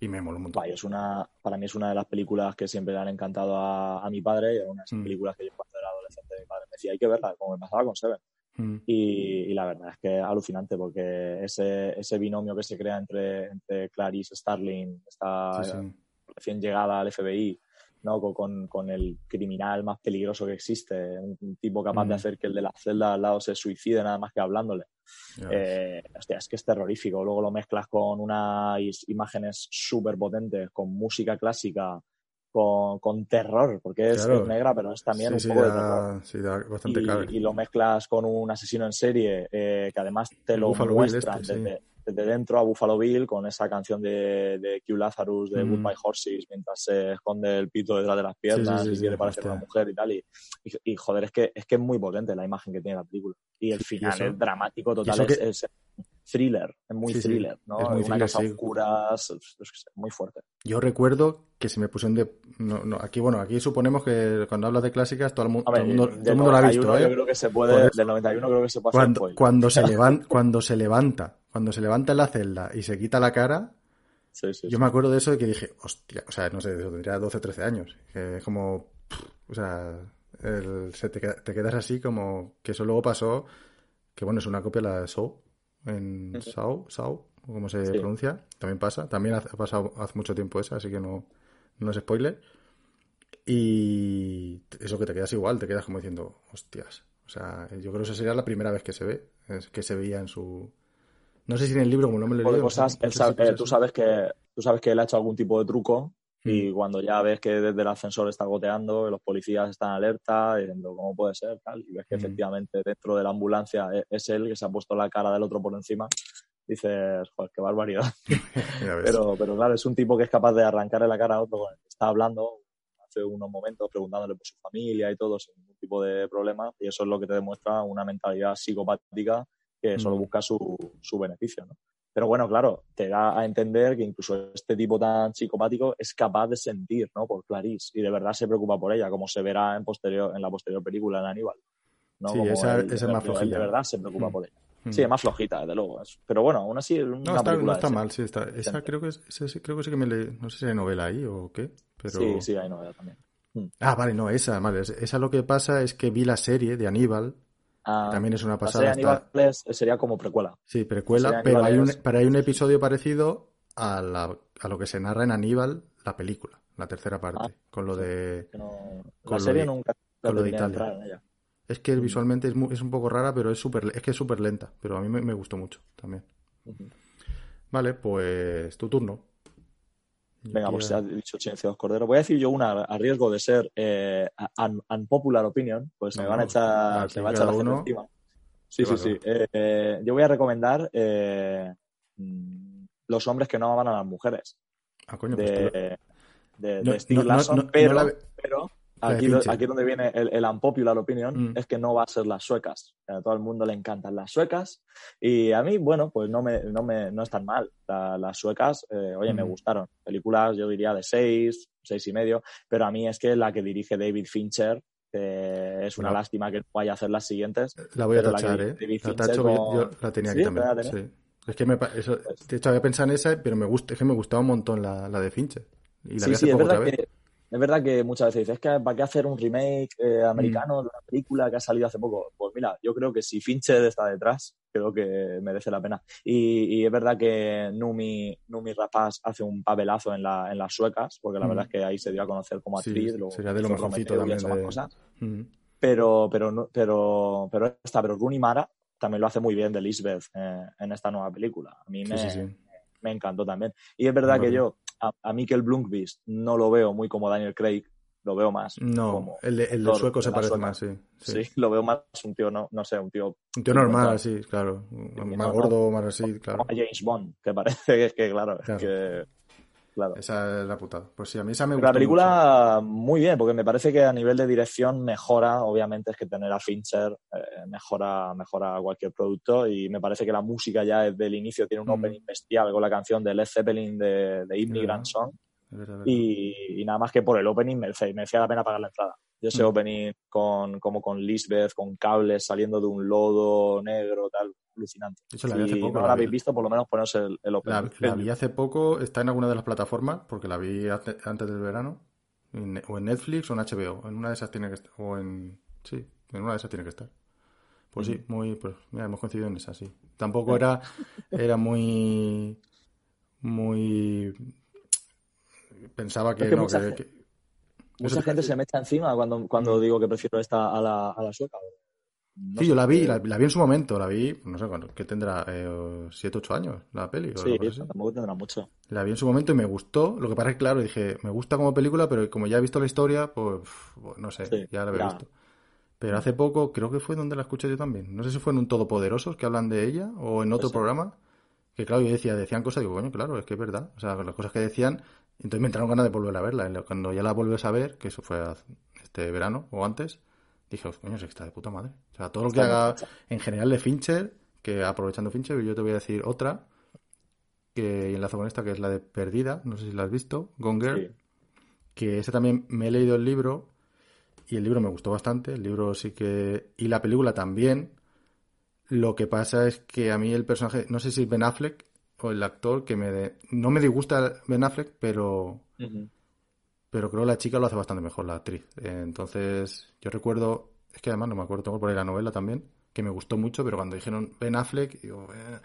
Y me moló un montón. Vaya, es una, para mí es una de las películas que siempre le han encantado a, a mi padre, y era una de esas Mm. películas que yo cuando era adolescente mi padre me decía, hay que verla, como me pasaba con Seven. Mm. Y, y la verdad es que es alucinante porque ese, ese binomio que se crea entre, entre Clarice Starling, esta Sí, sí. recién llegada al F B I, ¿no? Con, con, con el criminal más peligroso que existe, un, un tipo capaz Mm. de hacer que el de la celda al lado se suicide nada más que hablándole. Ya ves. Eh, hostia, es que es terrorífico. Luego lo mezclas con unas imágenes súper potentes, con música clásica, con, con terror, porque es, Claro. es negra, pero es también Sí, un sí, poco de terror. da, sí, da bastante cabe. Y, y lo mezclas con un asesino en serie, eh, que además te El lo Buffalo Bill muestran este, sí. desde, desde dentro a Buffalo Bill, con esa canción de, de Q Lazarus, de Mm. Goodbye Horses, mientras se esconde el pito detrás de las Sí, piernas sí, sí, y sí, quiere parecer hostia. una mujer y tal. Y, y, y, joder, es que, es que es muy potente la imagen que tiene la película. Y el Sí, y final eso, es dramático y total, eso es, que, es thriller, es muy sí, sí, thriller, ¿no? es muy Una thriller, casa sí. oscura, es, es muy fuerte. Yo recuerdo que se me pusieron de... No, no, aquí, bueno, aquí suponemos que cuando hablas de clásicas todo el, mu- todo el Hombre, mundo, todo el del mundo la ha visto, noventa y uno yo ¿eh? creo que se Por puede, eso, del noventa y uno creo que se puede hacer cuando, spoiler. cuando se levan- cuando se levanta, cuando se levanta en la celda y se quita la cara, Sí, sí, yo sí. me acuerdo de eso y que dije, hostia, o sea, no sé, eso tendría doce, trece años. Que es como, pff, o sea, el- se te, queda- te quedas así como que eso luego pasó, que bueno, es una copia de la de Saw, en Saw, Saw, o como se Sí. pronuncia, también pasa, también ha ha pasado hace mucho tiempo esa, así que no, no es spoiler. Y eso que te quedas igual, te quedas como diciendo, hostias. O sea, yo creo que esa sería la primera vez que se ve, es que se veía en su... No sé si en el libro, como no me lo he Tipo de leído, no sé, cosas, no él sé si sabe- pasa eh, tú eso. sabes que tú sabes que él ha hecho algún tipo de truco Mm, y cuando ya ves que desde el ascensor está goteando, los policías están alerta, diciendo cómo puede ser, tal, y ves que mm, efectivamente dentro de la ambulancia es, es él que se ha puesto la cara del otro por encima, dices, joder, qué barbaridad. ya ves. Pero, pero claro, es un tipo que es capaz de arrancarle la cara a otro con el que está hablando hace unos momentos, preguntándole por su familia y todo, sin ningún tipo de problema, y eso es lo que te demuestra una mentalidad psicopática que solo Mm, busca su, su beneficio, ¿no? Pero bueno, claro, te da a entender que incluso este tipo tan psicopático es capaz de sentir, ¿no? Por Clarice y de verdad se preocupa por ella, como se verá en posterior en la posterior película en Aníbal, ¿no? sí, Como esa, él, esa es más él de flojilla. verdad se preocupa Mm, por ella. Sí, mm. es más flojita, desde luego. es- Pero bueno, aún así es No, una está, no película está decente. mal, sí, está. Esa decente. creo que, es, esa sí- creo que sí que me leí, no sé si hay novela ahí o qué, Sí, pero... sí, hay novedad también. Mm. Ah, vale, no, esa, vale. es- Esa lo que pasa es que vi la serie de Aníbal, que Ah, también es una la serie pasada, de Aníbal está... es- sería como precuela. Sí, La serie precuela, de pero Aníbal hay un, es... pero hay un episodio parecido a, la, a lo que se narra en Aníbal, la película, la tercera Ah, parte, con lo sí, de, que no- la con lo serie de, nunca con lo de terminé de Italia. entrar en ella. Es que Ujú, visualmente es, mu- es un poco rara, pero es súper, es que es súper lenta, pero a mí me, me gustó mucho también. ujú. Vale, pues tu turno. Yo Venga, aquí pues se a- ha dicho Silencio de los Corderos. Voy a decir yo una a riesgo de ser eh, un, unpopular opinion, pues No, me van a no, echar, se me aquí va a echar cada la gente uno... encima. Que Sí, va, sí, que sí. va. Eh, eh, yo voy a recomendar eh, mm, Los hombres que no aman a las mujeres, Ah, coño, pues tú... lo- de, de, No, de no, Stieg no, Larsson, no, no la pero, ve... pero La de aquí, Fincher. aquí donde viene el, el unpopular opinion Mm, es que no va a ser las suecas. A todo el mundo le encantan las suecas y a mí, bueno, pues no me, no me no están mal. La- las suecas, eh, oye, me mm. gustaron. Películas, yo diría de seis, seis y medio, pero a mí es que la que dirige David Fincher, que es una La, lástima que no vaya a hacer las siguientes, la voy a pero la que tachar, dirige ¿eh? David La Fincher tacho, yo, yo con... la tenía aquí ¿Sí? también, ¿La tenés? sí. Es que me, pa- eso, Pues, de hecho había pensado en esa, pero me gusta, es que me gustaba un montón la, la de Fincher. Y la vi sí, hace sí, es poco otra verdad vez. que es verdad que muchas veces dices, es que ¿para qué hacer un remake eh, Mm, americano de una película que ha salido hace poco? Pues mira, yo creo que si Fincher está detrás, creo que merece la pena. Y, y es verdad que Numi, Numi Rapaz hace un papelazo en, la, en las suecas, porque la verdad mm. es que ahí se dio a conocer como Sí, actriz, luego sería de lo hizo mejorcito Prometeo y ha también hecho más de... cosas. Mm. Pero, pero, no- pero, pero esta, pero Rooney Mara también lo hace muy bien de Lisbeth eh, en esta nueva película. A mí Sí, sí, me, sí. me encantó también. Y es No verdad la que vi. yo a, a Michael Blomqvist no lo veo muy como Daniel Craig, lo veo más No, como el, de- el del actor sueco de se la parece sueca. más, sí, sí. Sí, lo veo más un tío, no, no sé, un tío Un tío cincuenta normal, años. sí, claro. Y Más no, no, gordo, más así, como claro. a James Bond, que parece que es que, claro, es Claro, que, claro. esa es la putada. Pues sí, a mí esa me Pero la gustó mucho. película, muy bien, porque me parece que a nivel de dirección mejora, obviamente es que tener a Fincher eh, mejora, mejora cualquier producto y me parece que la música ya desde el inicio tiene un Mm, opening bestial con la canción de Led Zeppelin de, de es Immigrant verdad, Song es verdad, es verdad. y, y nada más que por el opening merece, merecía la pena pagar la entrada. Yo ese Mm. opening con, como con Lisbeth, con cables saliendo de un lodo negro, tal, alucinante. De hecho, la vi hace Si poco. no La la vi, habéis visto, por lo menos poneros el, el la, opening. la vi hace poco, está en alguna de las plataformas, porque la vi hace- antes del verano, en- o en Netflix o en H B O. En una de esas tiene que estar. O en. Sí, en una de esas tiene que estar. Pues sí, muy. Pues mira, hemos coincidido en esa, sí. Tampoco Eh, era, era muy. Muy. Pensaba Es que que no, mucha, que. ge- que- Eso mucha te iba a gente se decir. me echa encima cuando, Mm. cuando digo que prefiero esta a la, a la sueca. No Sí, yo sé. la vi, eh, la, la vi en su momento, la vi, no sé, cuándo, que tendrá eh, siete, ocho años la peli o sí, algo así. tampoco tendrá mucho. La vi en su momento y me gustó. Lo que pasa es que, claro, dije, me gusta como película, pero como ya he visto la historia, pues uf, no sé, Sí, ya la había ya. visto. Pero Mm, hace poco, creo que fue donde la escuché yo también. No sé si fue en un Todopoderosos que hablan de ella o en puede otro ser. programa. Que claro, yo decía, decían cosas, digo, coño, claro, es que es verdad. O sea, las cosas que decían, entonces me entraron ganas de volver a verla. Y cuando ya la vuelves a ver, que eso fue hace- este verano o antes, dije, coño, es que está de puta madre. O sea, todo lo que Está muy bien haga hecha. en general de Fincher, que aprovechando Fincher, yo te voy a decir otra, que enlazo con esta, que es la de Perdida, no sé si la has visto, Gone Girl, Sí. que ese también me he leído el libro y el libro me gustó bastante, el libro sí que... y la película también. Lo que pasa es que a mí el personaje, no sé si es Ben Affleck o el actor, que me de- no me disgusta Ben Affleck, pero Ujú. pero creo que la chica lo hace bastante mejor, la actriz. Eh, entonces, yo recuerdo, es que además no me acuerdo, tengo por ahí la novela también, que me gustó mucho, pero cuando dijeron Ben Affleck, digo, eh,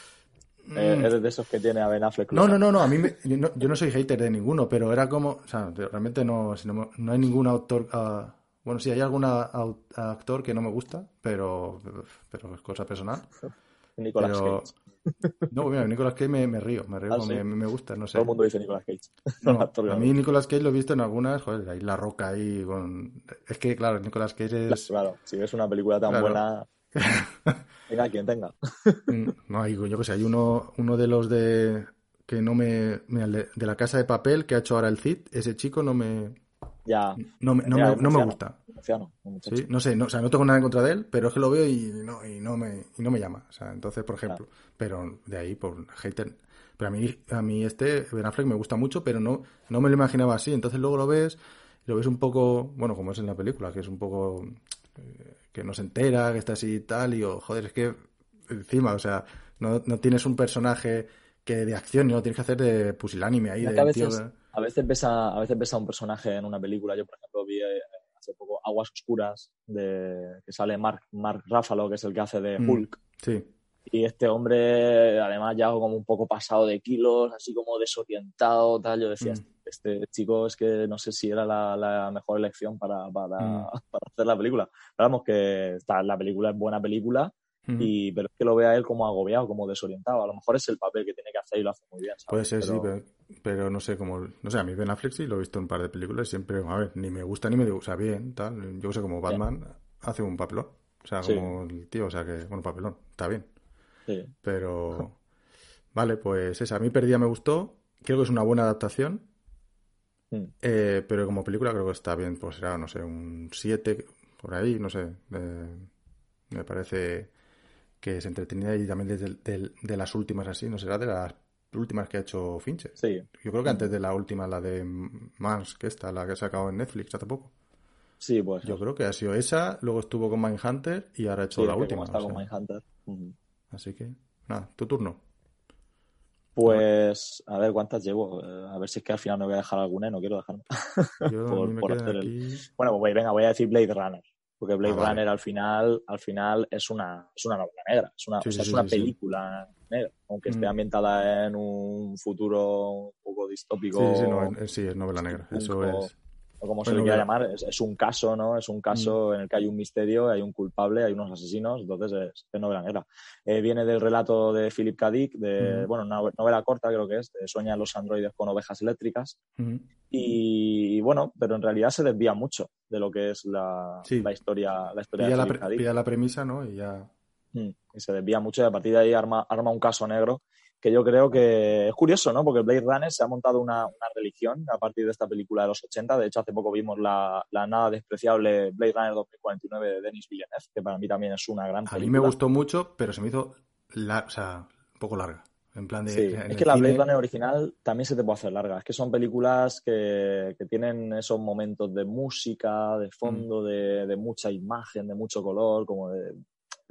Eh, mm. eres de esos que tiene a Ben Affleck No, no, cruzado. no, no, a mí me- yo, no, yo no soy hater de ninguno, pero era como, o sea, realmente no, si no, me- no hay ningún autor, ah, bueno, sí, hay algún a- au- actor que no me gusta, pero, pero es cosa personal. Nicolas Pero, Cage. no, mira, Nicolas Cage me, me río, me río, Ah, como sí. me, me gusta, no Todo el sé. mundo dice Nicolas Cage. Un No, actor que a no me mí gusta. Nicolas Cage lo he visto en algunas, joder, ahí La Roca ahí con... Es que, claro, Nicolas Cage Claro, es... claro, si ves una película tan Claro. buena, tenga quien tenga. Mm, No, hay, yo que sé, hay uno, uno de los de... que no me... mira, el de, de La Casa de Papel que ha hecho ahora el Cid, ese chico no me... Ya, no me, no ya me, es no me murciano. gusta. Murciano, un ¿Sí? muchacho. No sé, no, o sea, no tengo nada en contra de él, pero es que lo veo y no, y no me, y no me llama. O sea, entonces, por Ya, ejemplo, pero de ahí, por hater. Pero a mí, a mí este Ben Affleck me gusta mucho, pero no, no me lo imaginaba así. Entonces luego lo ves, y lo ves un poco, bueno, como es en la película, que es un poco eh, que no se entera, que está así y tal, y oh, joder, es que encima, o sea, no, no tienes un personaje que de acción, no tienes que hacer de pusilánime ahí, ya que de a un tío veces, que- a veces ves a, a veces ves a un personaje en una película. Yo, por ejemplo, vi eh, hace poco Aguas Oscuras, de, que sale Mark, Mark Ruffalo, que es el que hace de Mm, Hulk. sí. Y este hombre, además, ya como un poco pasado de kilos, así como desorientado, tal. Yo decía, Mm, este, este chico es que no sé si era la, la mejor elección para, para, mm, para hacer la película. Pero vamos, que está, la película es buena película, mm. y, pero es que lo ve a él como agobiado, como desorientado. A lo mejor es el papel que tiene que hacer y lo hace muy bien, Puede ¿sabes? ser, sí, Pero pero, pero no sé cómo. No sé, a mí Ben Affleck sí lo he visto en un par de películas y siempre, a ver, ni me gusta ni me gusta. O sea, bien, tal. Yo sé, como bien, Batman hace un papelón. O sea, sí, como el tío, o sea que, bueno, papelón, está bien. sí. Pero, vale, pues esa, a mí Perdida me gustó. Creo que es una buena adaptación. Mm. eh, pero como película creo que está bien, pues será, no sé, un siete por ahí, no sé. eh, me parece que es entretenida y también desde el- del- de las últimas así, no será de las últimas que ha hecho Fincher. Sí. Yo creo que antes Ujú. de la última, la de Mars, que esta, la que ha sacado en Netflix hace poco. Sí, puede Yo ser. creo que ha sido esa, luego estuvo con Mindhunter y ahora ha Sí, hecho la es que como última, o está con sea. Mindhunter. Ujú. Así que, nada, tu turno. A ver, Pues a ver cuántas llevo. Eh, a ver si es que al final me voy a dejar alguna y no quiero dejarme. yo a mí por, me por queda hacer el. aquí. Bueno, pues voy- venga, voy a decir Blade Runner. Porque Ah, Blade vale. Runner al final, al final es una, es una novela negra. Es una, o Sí, sí, sea, es sí, una sí, sí. película negra. Aunque esté Mm. ambientada en un futuro un poco Sí, sí, sí, no, distópico, es- sí, es novela negra. steampunk, Eso o, es. o como se Pues le quiera novela. llamar, es, es un caso, ¿no? Es un Mm, caso en el que hay un misterio, hay un culpable, hay unos asesinos, entonces es, es novela negra. Eh, viene del relato de Philip K. Dick, de, mm, bueno, una novela corta creo que es, de Sueñan los androides con ovejas eléctricas, mm. y, y bueno, pero en realidad se desvía mucho de lo que es la, la Sí, historia, la historia de pilla la, Philip pre- K. Dick. pilla la premisa, ¿no? Y ya. Mm, y se desvía mucho y a partir de ahí arma, arma un caso negro que yo creo que es curioso, ¿no? Porque Blade Runner se ha montado una, una religión a partir de esta película de los ochenta. De hecho, hace poco vimos la, la nada despreciable Blade Runner dos mil cuarenta y nueve de Denis Villeneuve, que para mí también es una gran A mí me película. gustó mucho, pero se me hizo, la, o sea, un poco larga. En plan de, Sí, en es el que la Blade cine. Runner original también se te puede hacer larga. Es que son películas que, que tienen esos momentos de música, de Mm, fondo, de, de mucha imagen, de mucho color, como de,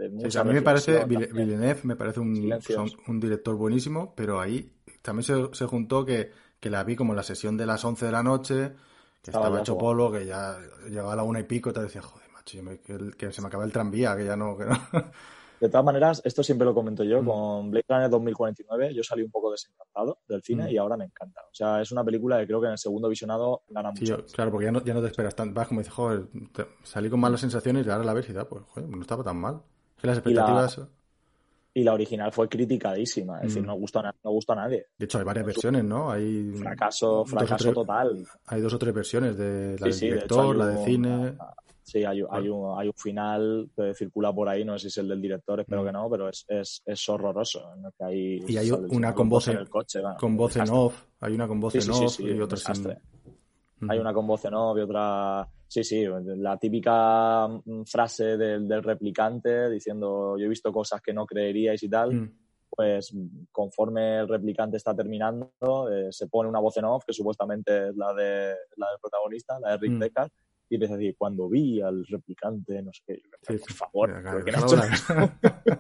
de Sí, mucha a mí me parece, reflexión Ville- también. Villeneuve me parece un, son- Silencios. un director buenísimo, pero ahí también se, se juntó que, que la vi como en la sesión de las once de la noche, que Estaba estaba ya hecho jugado. polvo, que ya llegaba a la una y pico, te decía, joder, macho, yo me- que, el- que se me acaba el tranvía, que ya no, que no. De todas maneras, esto siempre lo comento yo, Mm, con Blade Runner dos mil cuarenta y nueve yo salí un poco desencantado del cine mm. y ahora me encanta. O sea, es una película que creo que en el segundo visionado gana Sí, mucho yo- más. claro, porque ya no, ya no te esperas tanto. Vas como dices, joder, te- salí con malas sensaciones y ahora la ves y da, pues, joder, no estaba tan mal. Es que las Y la, expectativas. y la original fue criticadísima, es decir, mm, no gustó a, na- no gustó a nadie. De hecho, hay varias Es un versiones, ¿no? Hay fracaso, dos o fracaso tres, total. hay dos o tres versiones de la Sí, del sí, de hecho hay director, la de un, cine. sí, hay, hay ¿Cuál? un, hay un final que circula por ahí, no sé si es el del director, espero Mm. que no, pero es, es, es horroroso. En el que ahí Y hay sale el una señor con los voz dos en en, el coche, bueno, con un voz en desastre. off, hay una con voz Sí, en sí, sí, off sí, y un otra sin. desastre. Hay una con voz en off y otra... Sí, sí, la típica mm, frase del, del replicante diciendo yo he visto cosas que no creeríais y tal, Mm, pues conforme el replicante está terminando, eh, se pone una voz en off que supuestamente es la, de, la del protagonista, la de Rick mm. Deckard, y empieza a decir, cuando vi al replicante, no sé qué, yo, Sí, por sí. favor, Venga, ¿pero quién ha déjalo hecho hablar. eso?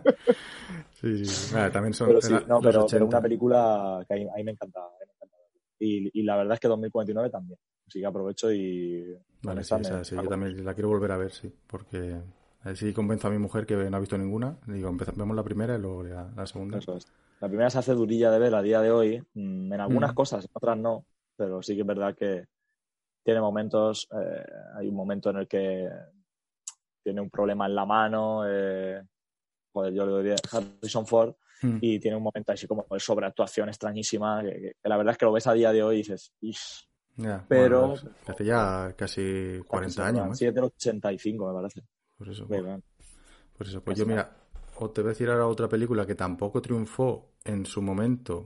Sí, sí. Vale, también son Pero sí, era- no, los pero, pero una ochenta. película que a mí, a mí me encanta. A mí me encanta verla. Y, y la verdad es que dos mil cuarenta y nueve también. Así que aprovecho y con Vale, sí, esta me esa sí, yo saco mucho. también la quiero volver a ver, sí, porque a ver si convenzo a mi mujer que no ha visto ninguna. Digo, empeza- vemos la primera y luego ya la segunda. Eso es. La primera se hace durilla de ver a día de hoy. mm, En algunas Mm, cosas, en otras no. Pero sí que es verdad que tiene momentos. eh, hay un momento en el que tiene un problema en la mano. Eh, joder, yo le diría Harrison Ford. mm. Y tiene un momento así como de sobreactuación extrañísima. Que, que- que la verdad es que lo ves a día de hoy y dices, "Ish". Ya, bueno, Pero, es- hace ya casi ostras, que cuarenta se años, rodan. Sí, macho. es del ochenta y cinco, me parece. Por eso, Blade pues, Runner, por eso. Pues yo, casi nada. mira, o te voy a decir ahora otra película que tampoco triunfó en su momento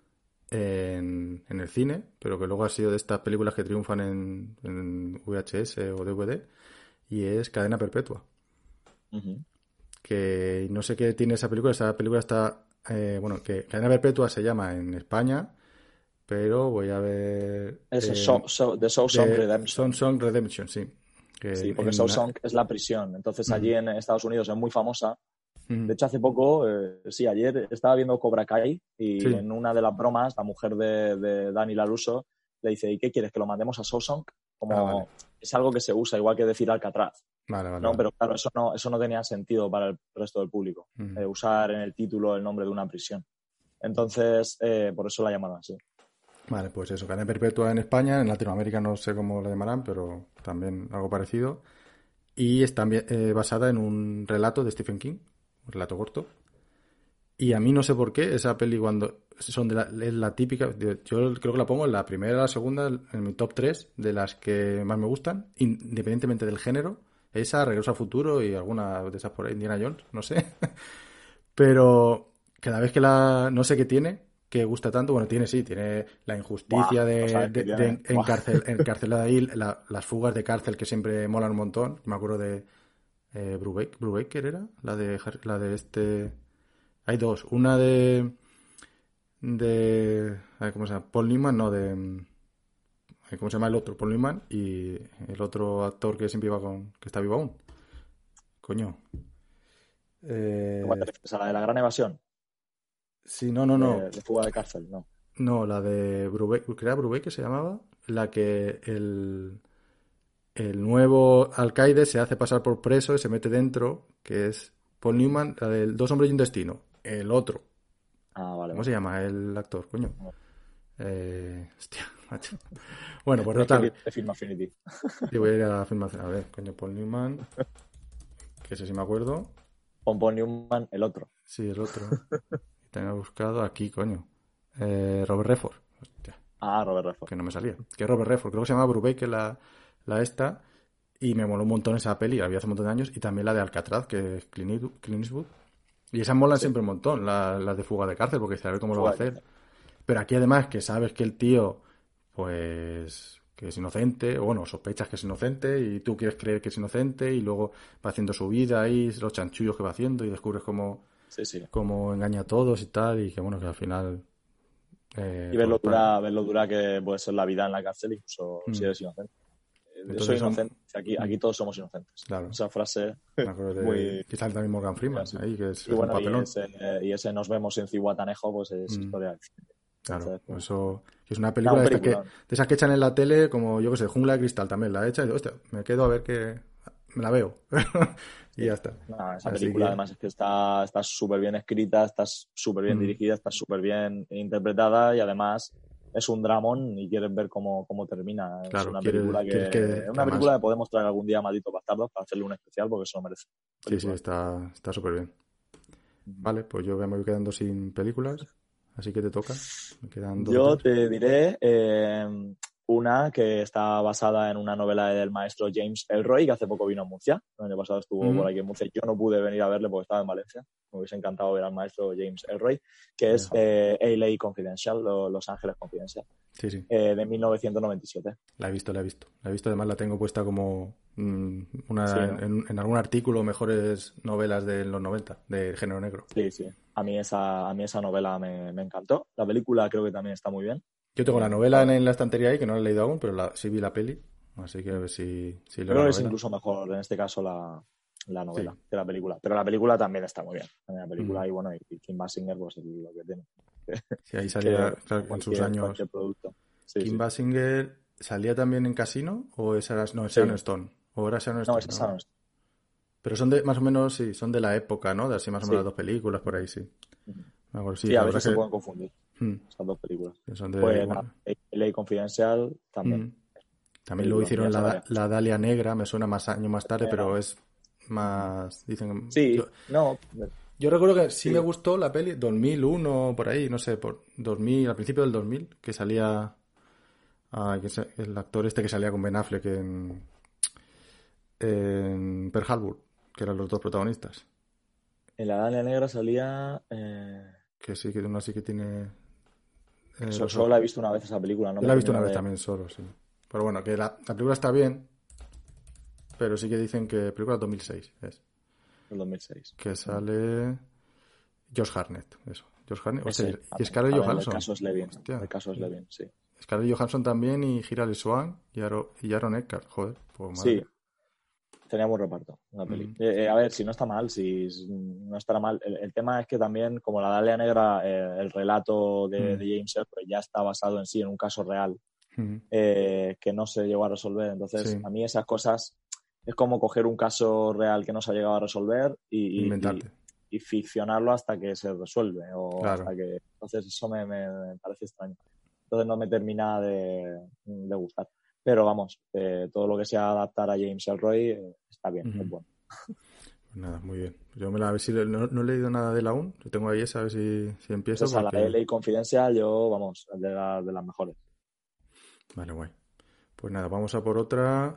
en, en el cine, pero que luego ha sido de estas películas que triunfan en, en V H S o D V D, y es Cadena Perpetua. Ujú. Que no sé qué tiene esa película. Esa película está, eh, bueno, que Cadena Perpetua se llama en España, pero voy a ver Es el eh, Show- Show- The Shawshank de Son Redemption. Song Redemption, sí. Que Sí, en, porque en la- Shawshank es la prisión. Entonces Ujú, allí en Estados Unidos es muy famosa. ujú. De hecho, hace poco, eh, sí, ayer estaba viendo Cobra Kai y Sí. en una de las bromas, la mujer de, de Dani LaRusso le dice, ¿y qué quieres? ¿Que lo mandemos a Shawshank? Ah, vale. Como es algo que se usa, igual que decir Alcatraz. Vale, vale, No, vale. pero claro, eso no, eso no tenía sentido para el resto del público, Ujú. eh, usar en el título el nombre de una prisión. Entonces, eh, por eso la llamaron así. Vale, pues eso, Cadena Perpetua en España, en Latinoamérica no sé cómo la llamarán, pero también algo parecido. Y está ambi- eh, basada en un relato de Stephen King, un relato corto. Y a mí no sé por qué esa peli cuando son de la, es la típica, yo creo que la pongo en la primera, la segunda, en mi top tres de las que más me gustan, independientemente del género. Esa, Regreso al Futuro y alguna de esas por ahí, Indiana Jones, no sé. Pero cada vez que la, no sé qué tiene, que gusta tanto, bueno, tiene sí, tiene la Buah, injusticia no de, sabes qué de, tiene. de Buah. encarcel, encarcelar ahí, la- las fugas de cárcel que siempre molan un montón. Me acuerdo de eh, Brubaker, Brubaker era, la de, Har- la de este... Hay dos, una de... de... a ver, ¿cómo se llama? Paul Newman, no, de... eh, ¿cómo se llama el otro? Paul Newman y el otro actor que siempre iba con... que está vivo aún. Coño. ¿Cuál te Eh, refieres? ¿A la de la gran evasión? sí, no, no, no. De, de fuga de cárcel, no. No, la de Brubaker, ¿qué era Brubaker se llamaba? La que el, el nuevo alcaide se hace pasar por preso y se mete dentro, que es Paul Newman, la del Dos hombres y un destino. El otro. Ah, vale, ¿Cómo se vale. llama el actor, coño? No. Eh, hostia, macho. Bueno, pues Tienes que total. ir de Film Affinity. Yo voy a ir a la filmación. A ver, coño, Paul Newman. Que ese sí me acuerdo. Con Paul Newman, el otro. Sí, el otro. Tengo buscado aquí, coño. Eh, Robert Redford. Hostia, Ah, Robert Redford. que no me salía. Que es Robert Redford. Creo que se llama Brubaker la, la esta. Y me moló un montón esa peli. La vi hace un montón de años. Y también la de Alcatraz, que es Clint Eastwood. Clint Eastwood. Y esas molan Sí. siempre un montón. Las la de fuga de cárcel. Porque dice, a ver cómo lo va a Fuga de hacer. Pero aquí además que sabes que el tío, pues, que es inocente, o bueno, sospechas que es inocente y tú quieres creer que es inocente y luego va haciendo su vida ahí, los chanchullos que va haciendo y descubres cómo, Sí, sí. cómo engaña a todos y tal y que bueno, que al final... eh, Y ver lo pues, para- dura, ver lo dura que puede ser la vida en la cárcel, incluso Mm. si eres inocente. Entonces soy son- inocente. Aquí, aquí todos somos inocentes. Claro. Esa frase Me acuerdo de muy... que sale también Morgan Freeman así. ahí, que es, Y es un bueno, y papelón. ese, y ese Nos vemos en Cihuatanejo, pues es Mm. historia del cine. Claro, Entonces, pues, eso que es una nada, película un de, estas que, peliculón. de esas que echan en la tele, como yo que sé, Jungla de Cristal también la echan y digo, hostia, me quedo a ver que me la veo. Y Sí. ya está. Nada, esa Así película que, además es que está está súper bien escrita, está súper bien mm, dirigida, está súper bien interpretada y además es un dramón y quieres ver cómo, cómo termina. Es claro, una quieres, película quieres que que, es que una además, película que podemos traer algún día a Malditos Bastardos para hacerle un especial porque se lo merece. sí, sí, Película. está está súper bien. Ujú. Vale, pues yo me voy quedando sin películas, así que te toca. Me quedan dos o Yo tres. te diré eh, una que está basada en una novela del maestro James Ellroy, que hace poco vino a Murcia. El año pasado estuvo por Mm, aquí en Murcia. Yo no pude venir a verle porque estaba en Valencia. Me hubiese encantado ver al maestro James Ellroy, que es ya. eh, L A Confidential, lo- Los Ángeles Confidencial, Sí, sí, eh, de mil novecientos noventa y siete. la he visto, la he visto. La he visto, además la tengo puesta como mm, una Sí, en, ¿no? en- en algún artículo mejores novelas de los noventa de género negro. Sí, sí. A mí esa, a mí esa novela me, me encantó. La película creo que también está muy bien. Yo tengo la Eh, novela en, claro. en la estantería ahí, que no la he leído aún, pero la, sí vi la peli. Así que a ver si, si leo Creo la que es novela. incluso mejor en este caso la, la Sí. novela que la película. Pero la película también está muy bien. La Mm. película y bueno, y Kim Basinger pues es lo que tiene. Sí, ahí Que salía, claro, en sus cualquier, años. cualquier producto. Sí, Kim sí. Basinger salía también en Casino, o esa era, no, Sí. Sharon Stone. O era Sharon No, Stone, esa es no. Sharon Stone. Pero son de, más o menos, sí, son de la época, ¿no? De así más o menos las Sí. dos películas por ahí, sí. Me acuerdo, sí, Sí, a la veces se verdad pueden confundir que, mm, estas dos películas. que son de Pues nada, igual. L A Confidencial también. Mm. También luego Película, ya hicieron la, sabes. la Dalia Negra, me suena más años más tarde, pero Negra. es más, dicen, yo, Sí, no, yo recuerdo que sí me sí. gustó la peli, dos mil uno, por ahí, no sé, por dos mil, al principio del dos mil, que salía, ah, que se- el actor este que salía con Ben Affleck en, en Pearl Harbor, que eran los dos protagonistas. En la Dalia Negra salía... eh, Que sí, que uno sí que tiene eh, so- los solo ojos. la he visto una vez esa película, no Yo me la he visto una termino vez de... también solo, sí. Pero bueno, que la, la película está bien, pero sí que dicen que película dos mil seis es. del dos mil seis. Que sale Josh Hartnett, eso. Josh Hartnett, hostia, Ese, y también, Scarlett también, el Johansson. caso es Levin. El Hostia. caso es Levin, sí. Scarlett Johansson también y Hilary Swank y, Aro, y Aaron Eckhart, joder, pues madre Sí, mía. tenía buen reparto una peli. Mm, Eh, eh, a ver, si no está mal, si s- no estará mal. El, el tema es que también, como la Dalia Negra, eh, el relato de, mm, de James Ellroy ya está basado en sí en un caso real mm. eh, que no se llegó a resolver. Entonces, Sí, a mí esas cosas es como coger un caso real que no se ha llegado a resolver y, y- y- inventarte, y ficcionarlo hasta que se resuelve o claro. hasta que... Entonces, eso me, me- me parece extraño. Entonces, no me termina de, de gustar. Pero vamos, eh, todo lo que sea adaptar a James Ellroy eh, está bien, Ujú. es bueno. Pues nada, muy bien. Yo me la, a ver si le- no, no he leído nada de la aún. Yo tengo ahí esa, a ver si, si empiezo, Entonces, a la porque... L A Confidencial, yo, vamos, de, la- de las mejores. Vale, guay. Pues nada, vamos a por otra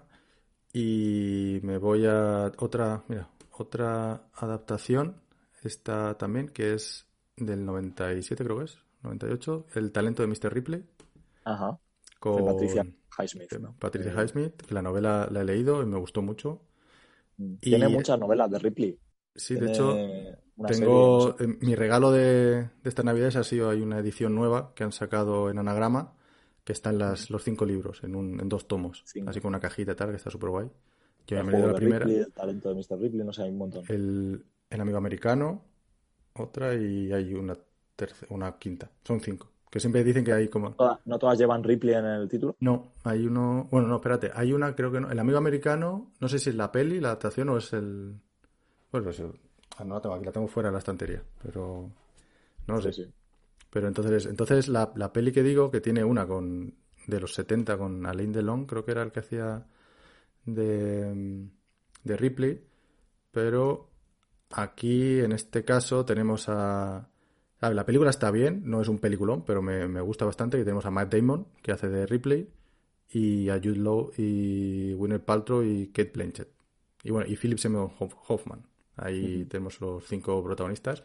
y me voy a otra, mira, otra adaptación, esta también, que es del noventa y siete, creo que es, noventa y ocho, El talento de míster Ripley, Ajá. De Patricia con Highsmith, eh, ¿no? Patricia Eh, Highsmith, que la novela la he leído y me gustó mucho. tiene Y muchas novelas de Ripley. sí, de hecho, Tiene una serie, no sé. tengo, eh, mi regalo de, de estas navidades ha sido, hay una edición nueva que han sacado en anagrama, que están las, los cinco libros en, un, en dos tomos, así Cinco. con una cajita y tal, que está súper guay. Yo ya El me he leído juego la de primera, Ripley, el talento de míster Ripley, no sé, hay un montón. el, el amigo americano, otra y hay una tercera, una quinta. Son cinco. Que siempre dicen que hay como... Todas- no todas llevan Ripley en el título. No, hay uno... Bueno, no, espérate. Hay una, creo que no. El amigo americano, no sé si es la peli, la adaptación o es el... Pues es el... Ah, no la tengo aquí, la tengo fuera de la estantería. Pero... No lo Sí, sé. sí. Pero entonces, entonces la, la peli que digo, que tiene una con de los setenta con Alain Delon, creo que era el que hacía de, de Ripley, pero aquí en este caso tenemos a... a ver, la película está bien, no es un peliculón, pero me, me gusta bastante, que tenemos a Matt Damon, que hace de Ripley, y a Jude Law y Gwyneth Paltrow y Kate Blanchett. Y bueno, y Philip Seymour Hoff- Hoffman. Ahí Ujú. tenemos los cinco protagonistas.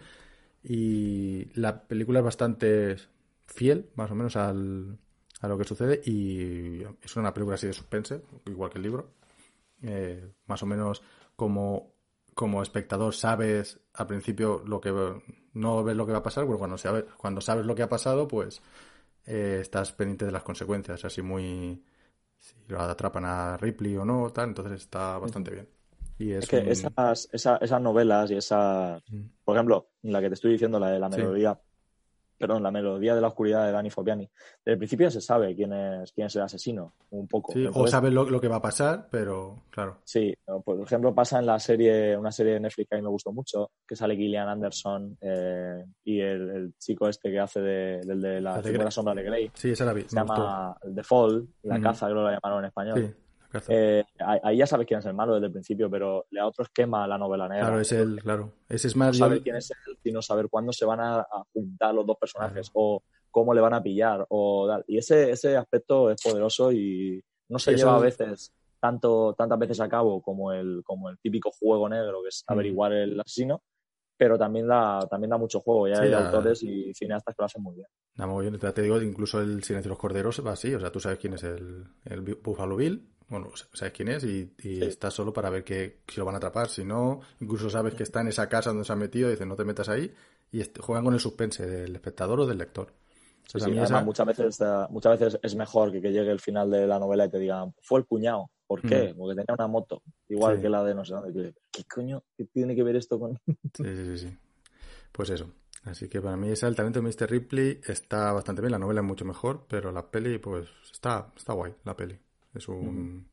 Y la película es bastante fiel, más o menos, al, a lo que sucede. Y es una película así de suspense, igual que el libro. Eh, más o menos como, como espectador sabes al principio lo que no ves lo que va a pasar, pero cuando sabes, cuando sabes lo que ha pasado, pues eh, estás pendiente de las consecuencias, así muy si lo atrapan a Ripley o no, tal, entonces está bastante bien. Y es, Es que un... esas, esa- esas novelas y esas, Mm. por ejemplo, la que te estoy diciendo, la de la Sí. melodía, perdón, la melodía de la oscuridad de Danny Fopiani, desde el principio ya se sabe quién es, quién es el asesino, un poco. Sí, o Entonces, sabes lo, lo que va a pasar, pero claro. sí, por ejemplo, pasa en la serie, una serie de Netflix que a mí me gustó mucho, que sale Gillian Anderson eh, y el, el chico este que hace de, del de la La de figura Grey. sombra de Grey, Sí, esa la vi, se me gustó. llama The Fall, La Ujú. Caza, creo que la llamaron en español. Sí, la caza. Eh, ahí ahí ya sabes quién es el malo desde el principio, pero le da otro esquema a la novela negra. Claro, es Entonces, el, claro. Ese es no más yo. saber quién es él, sino saber cuándo se van a, a juntar los dos personajes Claro. o cómo le van a pillar. O tal. Y ese, ese aspecto es poderoso y no Sí, se lleva a eso. veces tanto, tantas veces a cabo como el, como el típico juego negro, que es Mm. averiguar el asesino, pero también da, también da mucho juego. Ya Sí, hay da, autores y cineastas que lo hacen muy bien. da muy bien. Ya te digo, incluso el Silencio de los Corderos va así. O sea, tú sabes quién es el, el Buffalo Bill. Bueno, sabes quién es y, y Sí, estás solo para ver que, si lo van a atrapar. Si no, incluso sabes que está en esa casa donde se han metido y dicen no te metas ahí. Y est- juegan con el suspense del espectador o del lector. sí, Entonces a sí. mí Además, esa... muchas veces, eh, muchas veces es mejor que, que llegue el final de la novela y te digan, fue el cuñado. ¿Por Mm, qué? Porque tenía una moto, igual que sí, la de no sé dónde. Que, ¿qué coño? ¿Qué tiene que ver esto con...? sí, sí, sí, sí. Pues eso. Así que para mí esa, el talento de míster Ripley está bastante bien. La novela es mucho mejor, pero la peli, pues, está, está guay, la peli. Es un...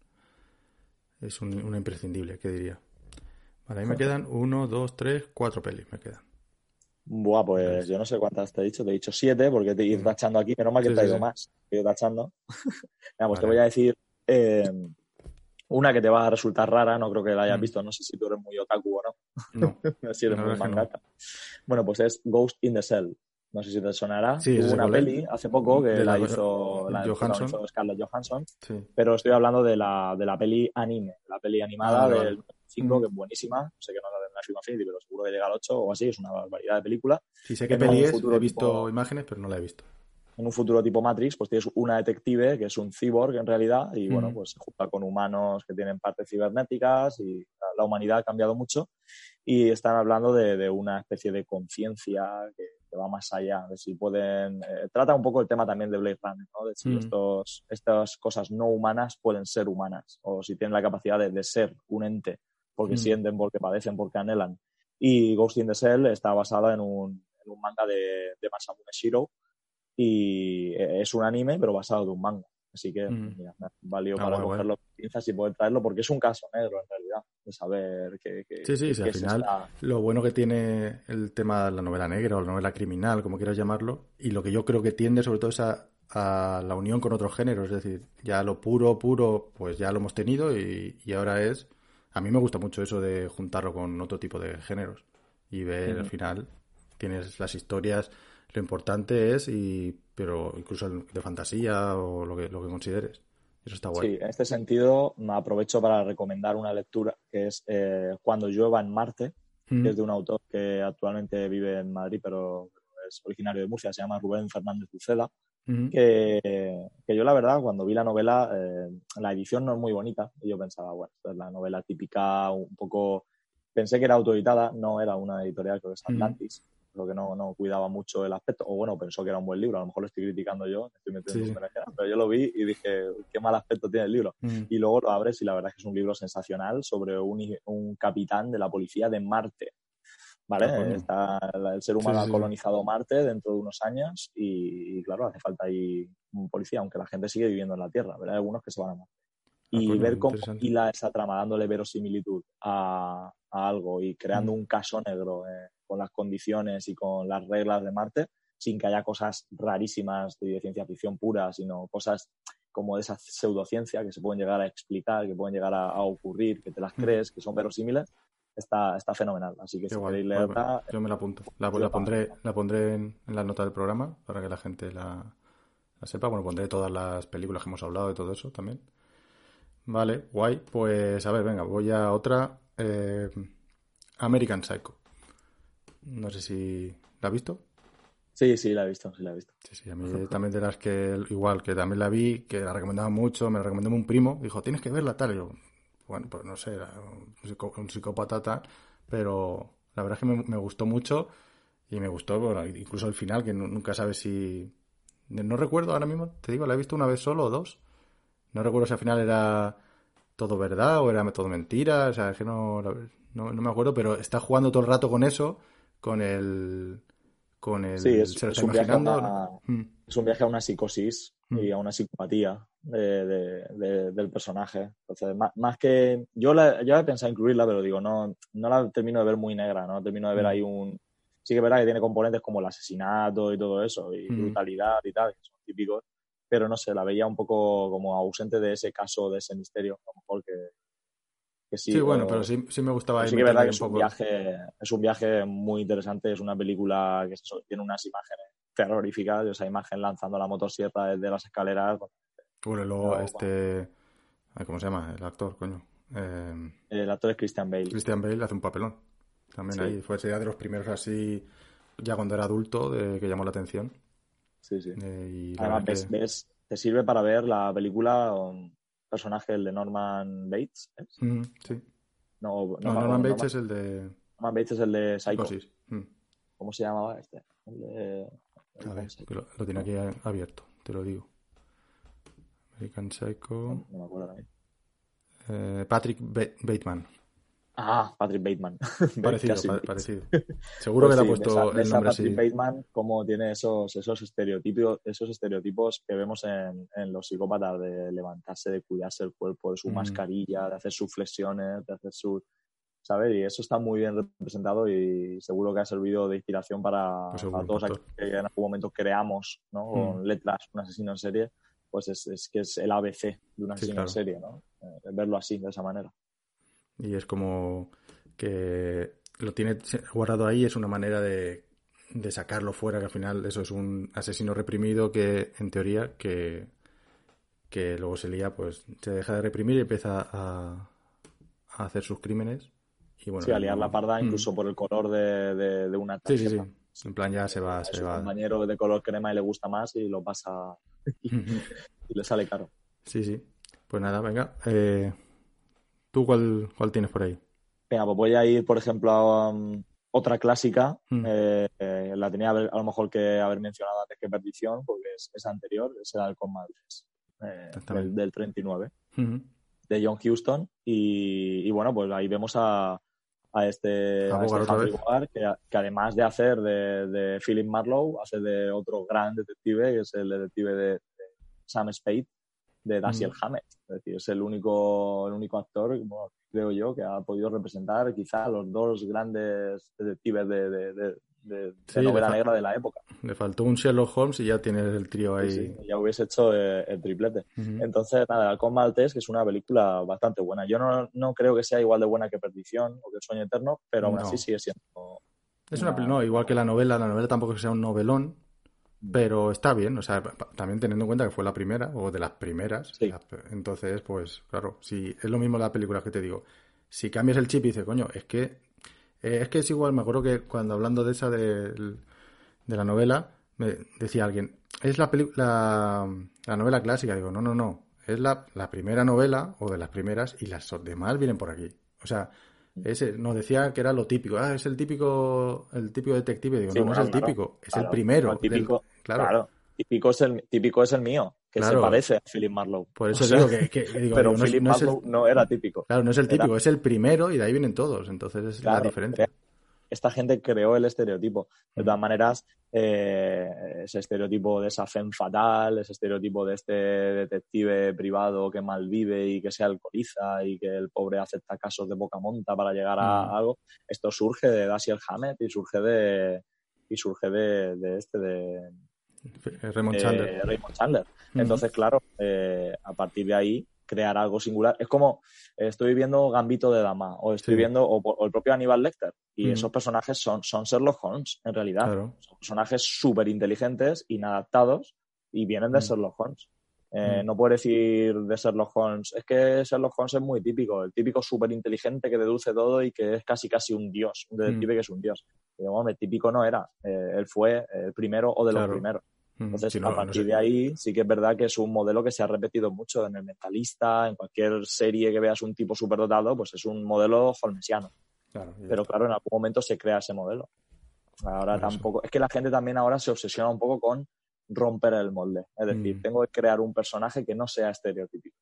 Es un, una imprescindible, ¿qué diría? Vale, ahí me quedan uno, dos, tres, cuatro pelis me quedan. Buah, En la pues lista. yo no sé cuántas te he dicho, te he dicho siete porque te he ido Mm. tachando aquí, menos mal que Sí, te he sí, ido sí. más, te he ido tachando. Venga, pues te voy Vale. a decir eh, una que te va a resultar rara, no creo que la hayas Mm. visto, no sé si tú eres muy otaku o No, no, si eres la muy verdad es que no. mangaka. Bueno, pues es Ghost in the Shell, no sé si te sonará. Sí, Hubo sé una cuál es. peli hace poco que De la la hizo, la Johansson. protagonizó Scarlett Johansson, Sí. pero estoy hablando de la, de la peli anime, la peli Ah, animada vale, vale. del cinco, Mm. que es buenísima, no sé que no la tendrá Film Affinity, pero seguro que llega al ocho o así, es una barbaridad de película Sí, sé qué en peli un es. He futuro visto tipo imágenes, pero no la he visto. en un futuro tipo Matrix, pues tienes una detective que es un cyborg en realidad y bueno, Mm. pues se junta con humanos que tienen partes cibernéticas y la, la humanidad ha cambiado mucho y están hablando de, de una especie de conciencia que, que va más allá, de si pueden... Eh, trata un poco el tema también de Blade Runner, ¿no? De si Mm. estos, estas cosas no humanas pueden ser humanas o si tienen la capacidad de, de ser un ente porque Mm. sienten, porque padecen, porque anhelan. Y Ghost in the Shell está basada en un, en un manga de, de Masamune Shirow y es un anime pero basado de un manga, así que Mm. mira, me ha valido Ah, para guay, guay. cogerlo con pinzas y poder traerlo porque es un caso negro en realidad de saber qué, qué, Sí, sí, qué, sí, qué al es final esta. lo bueno que tiene el tema de la novela negra o la novela criminal, como quieras llamarlo, y lo que yo creo que tiende sobre todo es a, a la unión con otros géneros, es decir, ya lo puro, puro, pues ya lo hemos tenido y, y ahora es... A mí me gusta mucho eso de juntarlo con otro tipo de géneros y ver al Uh-huh. final, tienes las historias, lo importante es, y pero incluso el de fantasía o lo que, lo que consideres. Eso está guay. Sí, en este sentido me aprovecho para recomendar una lectura que es eh, Cuando llueva en Marte, que Mm, es de un autor que actualmente vive en Madrid pero es originario de Murcia, se llama Rubén Fernández Uceda. mm, Que, que yo la verdad cuando vi la novela eh, la edición no es muy bonita y yo pensaba, bueno, esta es la novela típica, un poco, pensé que era autoeditada, no era una editorial, creo que es mm. Atlantis, lo que no, no cuidaba mucho el aspecto, o bueno, pensó que era un buen libro, a lo mejor lo estoy criticando yo, me estoy metiendo Sí, en un sí. berenjena, pero yo lo vi y dije, qué mal aspecto tiene el libro. Mm, Y luego lo abres y la verdad es que es un libro sensacional sobre un, un capitán de la policía de Marte. ah, ¿Vale? coño. Está, el ser Sí, humano sí, ha sí, sí. colonizado Marte dentro de unos años y, y, claro, hace falta ahí un policía, aunque la gente sigue viviendo en la Tierra, ¿verdad? Hay algunos que se van a Marte. Ah, Y coño, ver cómo interesante. hila esa trama dándole verosimilitud a, a algo y creando Mm, un caso negro eh, con las condiciones y con las reglas de Marte, sin que haya cosas rarísimas de ciencia ficción pura, sino cosas como de esa pseudociencia que se pueden llegar a explicar, que pueden llegar a, a ocurrir, que te las mm. crees, que son verosímiles, está, está fenomenal. Así que Qué si guay. queréis Pues leerla, yo me la apunto. La, la llueva. pondré, la pondré en, en la nota del programa para que la gente la, la sepa. Bueno, pondré todas las películas que hemos hablado de todo eso también. Vale, guay. Pues a ver, venga, voy a otra. eh, American Psycho. No sé si la has visto. Sí, sí, la he visto, sí la he visto. Sí, sí, a mí también de las que, igual, que también la vi, que la recomendaba mucho, me la recomendó un primo, dijo, tienes que verla tal, y yo, bueno, pues no sé, era un, psico- un psicópata tal, pero la verdad es que me, me gustó mucho y me gustó, bueno, incluso el final, que nu- nunca sabes si... No recuerdo ahora mismo, te digo, la he visto una vez solo o dos, No recuerdo si al final era todo verdad o era todo mentira. O sea, es que no, no, no me acuerdo, pero está jugando todo el rato con eso, con el... Con Sí, el... es, Se lo es está un viaje a imaginando, ¿no? una, Mm, es un viaje a una psicosis mm, y a una psicopatía de- de- de- del personaje. Entonces, más, más que... Yo la, yo he pensado incluirla, pero digo, no, no la termino de ver muy negra, no termino de ver mm, ahí un... Sí que es verdad que tiene componentes como el asesinato y todo eso, y mm. brutalidad y tal, que son típicos, pero no sé, la veía un poco como ausente de ese caso, de ese misterio, a lo mejor que, que Sí, sí, bueno, pero o, sí, sí me gustaba pero ahí sí que es verdad meterle que un es un poco... viaje, es un viaje muy interesante, es una película que es eso, tiene unas imágenes terroríficas, esa imagen lanzando la motosierra desde las escaleras. Bueno, y luego No, bueno, este... ay, ¿cómo se llama? El actor, coño. Eh, el actor es Christian Bale. Christian Bale hace un papelón. También Sí, ahí. Fue ya de los primeros así, ya cuando era adulto, de, que llamó la atención. sí, sí. Eh, y la Además, verdad ves, que... ves, te sirve para ver la película um, personaje el de Norman Bates. ¿Es? Mm, sí. No, no, No, no, Norman Bates Norman, es el de Norman Bates es el de Psycho. Psicosis. Mm. ¿Cómo se llamaba este? El de A American ver, que Psycho. lo, lo tiene ¿No? aquí abierto, te lo digo. American No, Psycho. no me acuerdo ahora mismo. Eh, Patrick Ba- Bateman. Ah, Patrick Bateman. ¿Ves? Parecido, Casi pa- Bates. parecido. Seguro que Pues le ha sí, ves a, puesto el ves a nombre Patrick así. Bateman como tiene esos, esos estereotipos, esos estereotipos que vemos en, en los psicópatas de levantarse, de cuidarse el cuerpo, de su Mm, mascarilla, de hacer sus flexiones, de hacer sus, ¿sabes? Y eso está muy bien representado y seguro que ha servido de inspiración para, pues para seguro, todos por todo. aquellos que en algún momento creamos, ¿no? Mm, Con letras, un asesino en serie, pues es, es que es el A B C de un sí, asesino en claro. serie, ¿no? Eh, verlo así, de esa manera. Y es como que lo tiene guardado ahí, es una manera de, de sacarlo fuera, que al final eso es un asesino reprimido que, en teoría, que, que luego se lía, pues se deja de reprimir y empieza a, a hacer sus crímenes. Y bueno, Sí, a liar la no... parda Mm. incluso por el color de, de, de una Sí, sí, sí. tarjeta. En plan ya se va, A se su va. compañero de color crema y le gusta más y lo pasa y, y le sale caro. Sí, sí. Pues nada, venga. Eh, ¿tú cuál, cuál tienes por ahí? Venga, pues voy a ir, por ejemplo, a um, otra clásica. Mm, Eh, eh, la tenía a lo mejor que haber mencionado antes que Perdición, porque es, es anterior, es el Halcón Maltés, eh, del, Exactamente. del treinta y nueve, Mm. de John Huston. Y, y bueno, pues ahí vemos a, a este, A a este Bogart otra Humphrey vez. Bogart, que, que además de hacer de, de Philip Marlowe, hace de otro gran detective, que es el detective de, de Sam Spade, de Dashiell Mm. Hammett. Es decir, es el único, el único actor, bueno, creo yo, que ha podido representar quizá a los dos grandes detectives de, de, de, de, de Sí, le, novela fa- negra de la época. le faltó un Sherlock Holmes y ya tienes el trío Sí, sí, ahí. ya hubiese hecho eh, el triplete. Ujú. Entonces, nada, El Halcón Maltés, que es una película bastante buena. Yo no, no creo que sea igual de buena que Perdición o que Sueño Eterno, pero aún así No. sigue siendo Es una... pel- una, No, una igual que buena. la novela. La novela tampoco es que sea un novelón, pero está bien. O sea, pa- pa- también teniendo en cuenta que fue la primera, o de las primeras. y Sí, la- entonces, pues, claro, si es lo mismo la película que te digo. Si cambias el chip y dices, coño, es que eh, es que es igual. Me acuerdo que cuando hablando de esa del- de la novela, me decía alguien, es la, peli- la, la novela clásica. Digo, no, no, no. Es la, la primera novela o de las primeras y las demás vienen por aquí. O sea, ese nos decía que era lo típico. Ah, es el típico, el típico detective. Digo, sí, no, no es bueno, el claro, típico, es el claro. No, primero. el Del, típico, claro, claro, típico es el, típico es el mío, que se claro. parece a Philip Marlowe. Por O eso sea, digo que, que- que digo, pero digo, no es, Philip no es el, Marlowe no era típico. claro, no es el Era, típico, es el primero y de ahí vienen todos. Entonces es la claro, diferencia. esta gente creó el estereotipo. De Mm, todas maneras, eh, ese estereotipo de esa femme fatal, ese estereotipo de este detective privado que malvive y que se alcoholiza y que el pobre acepta casos de poca monta para llegar mm. a algo, esto surge de Dashiell Hammett y surge de y surge de, de este de, Raymond Chandler. de Raymond Chandler. Ujú, Entonces, claro, eh, a partir de ahí crear algo singular. Es como eh, estoy viendo Gambito de Dama o estoy sí, viendo o, o el propio Aníbal Lecter y ujú, esos personajes son, son Sherlock Holmes en realidad. claro. Son personajes súper inteligentes, inadaptados y vienen de Mm, Sherlock Holmes. Eh, mm, no puedo decir de Sherlock Holmes, es que Sherlock Holmes es muy típico, el típico súper inteligente que deduce todo y que es casi casi un dios, un mm, detective que es un dios. Y digo, hombre, típico no era, eh, él fue el primero o de los claro. primeros. Mm, Entonces, si a no, no partir sé. de ahí, sí que es verdad que es un modelo que se ha repetido mucho en El Mentalista, en cualquier serie que veas un tipo superdotado, pues es un modelo holmesiano. Claro, y ya Pero está. claro, en algún momento se crea ese modelo. Ahora Pues eso. tampoco. Es que la gente también ahora se obsesiona un poco con romper el molde. Es decir, Mm, tengo que crear un personaje que no sea estereotípico.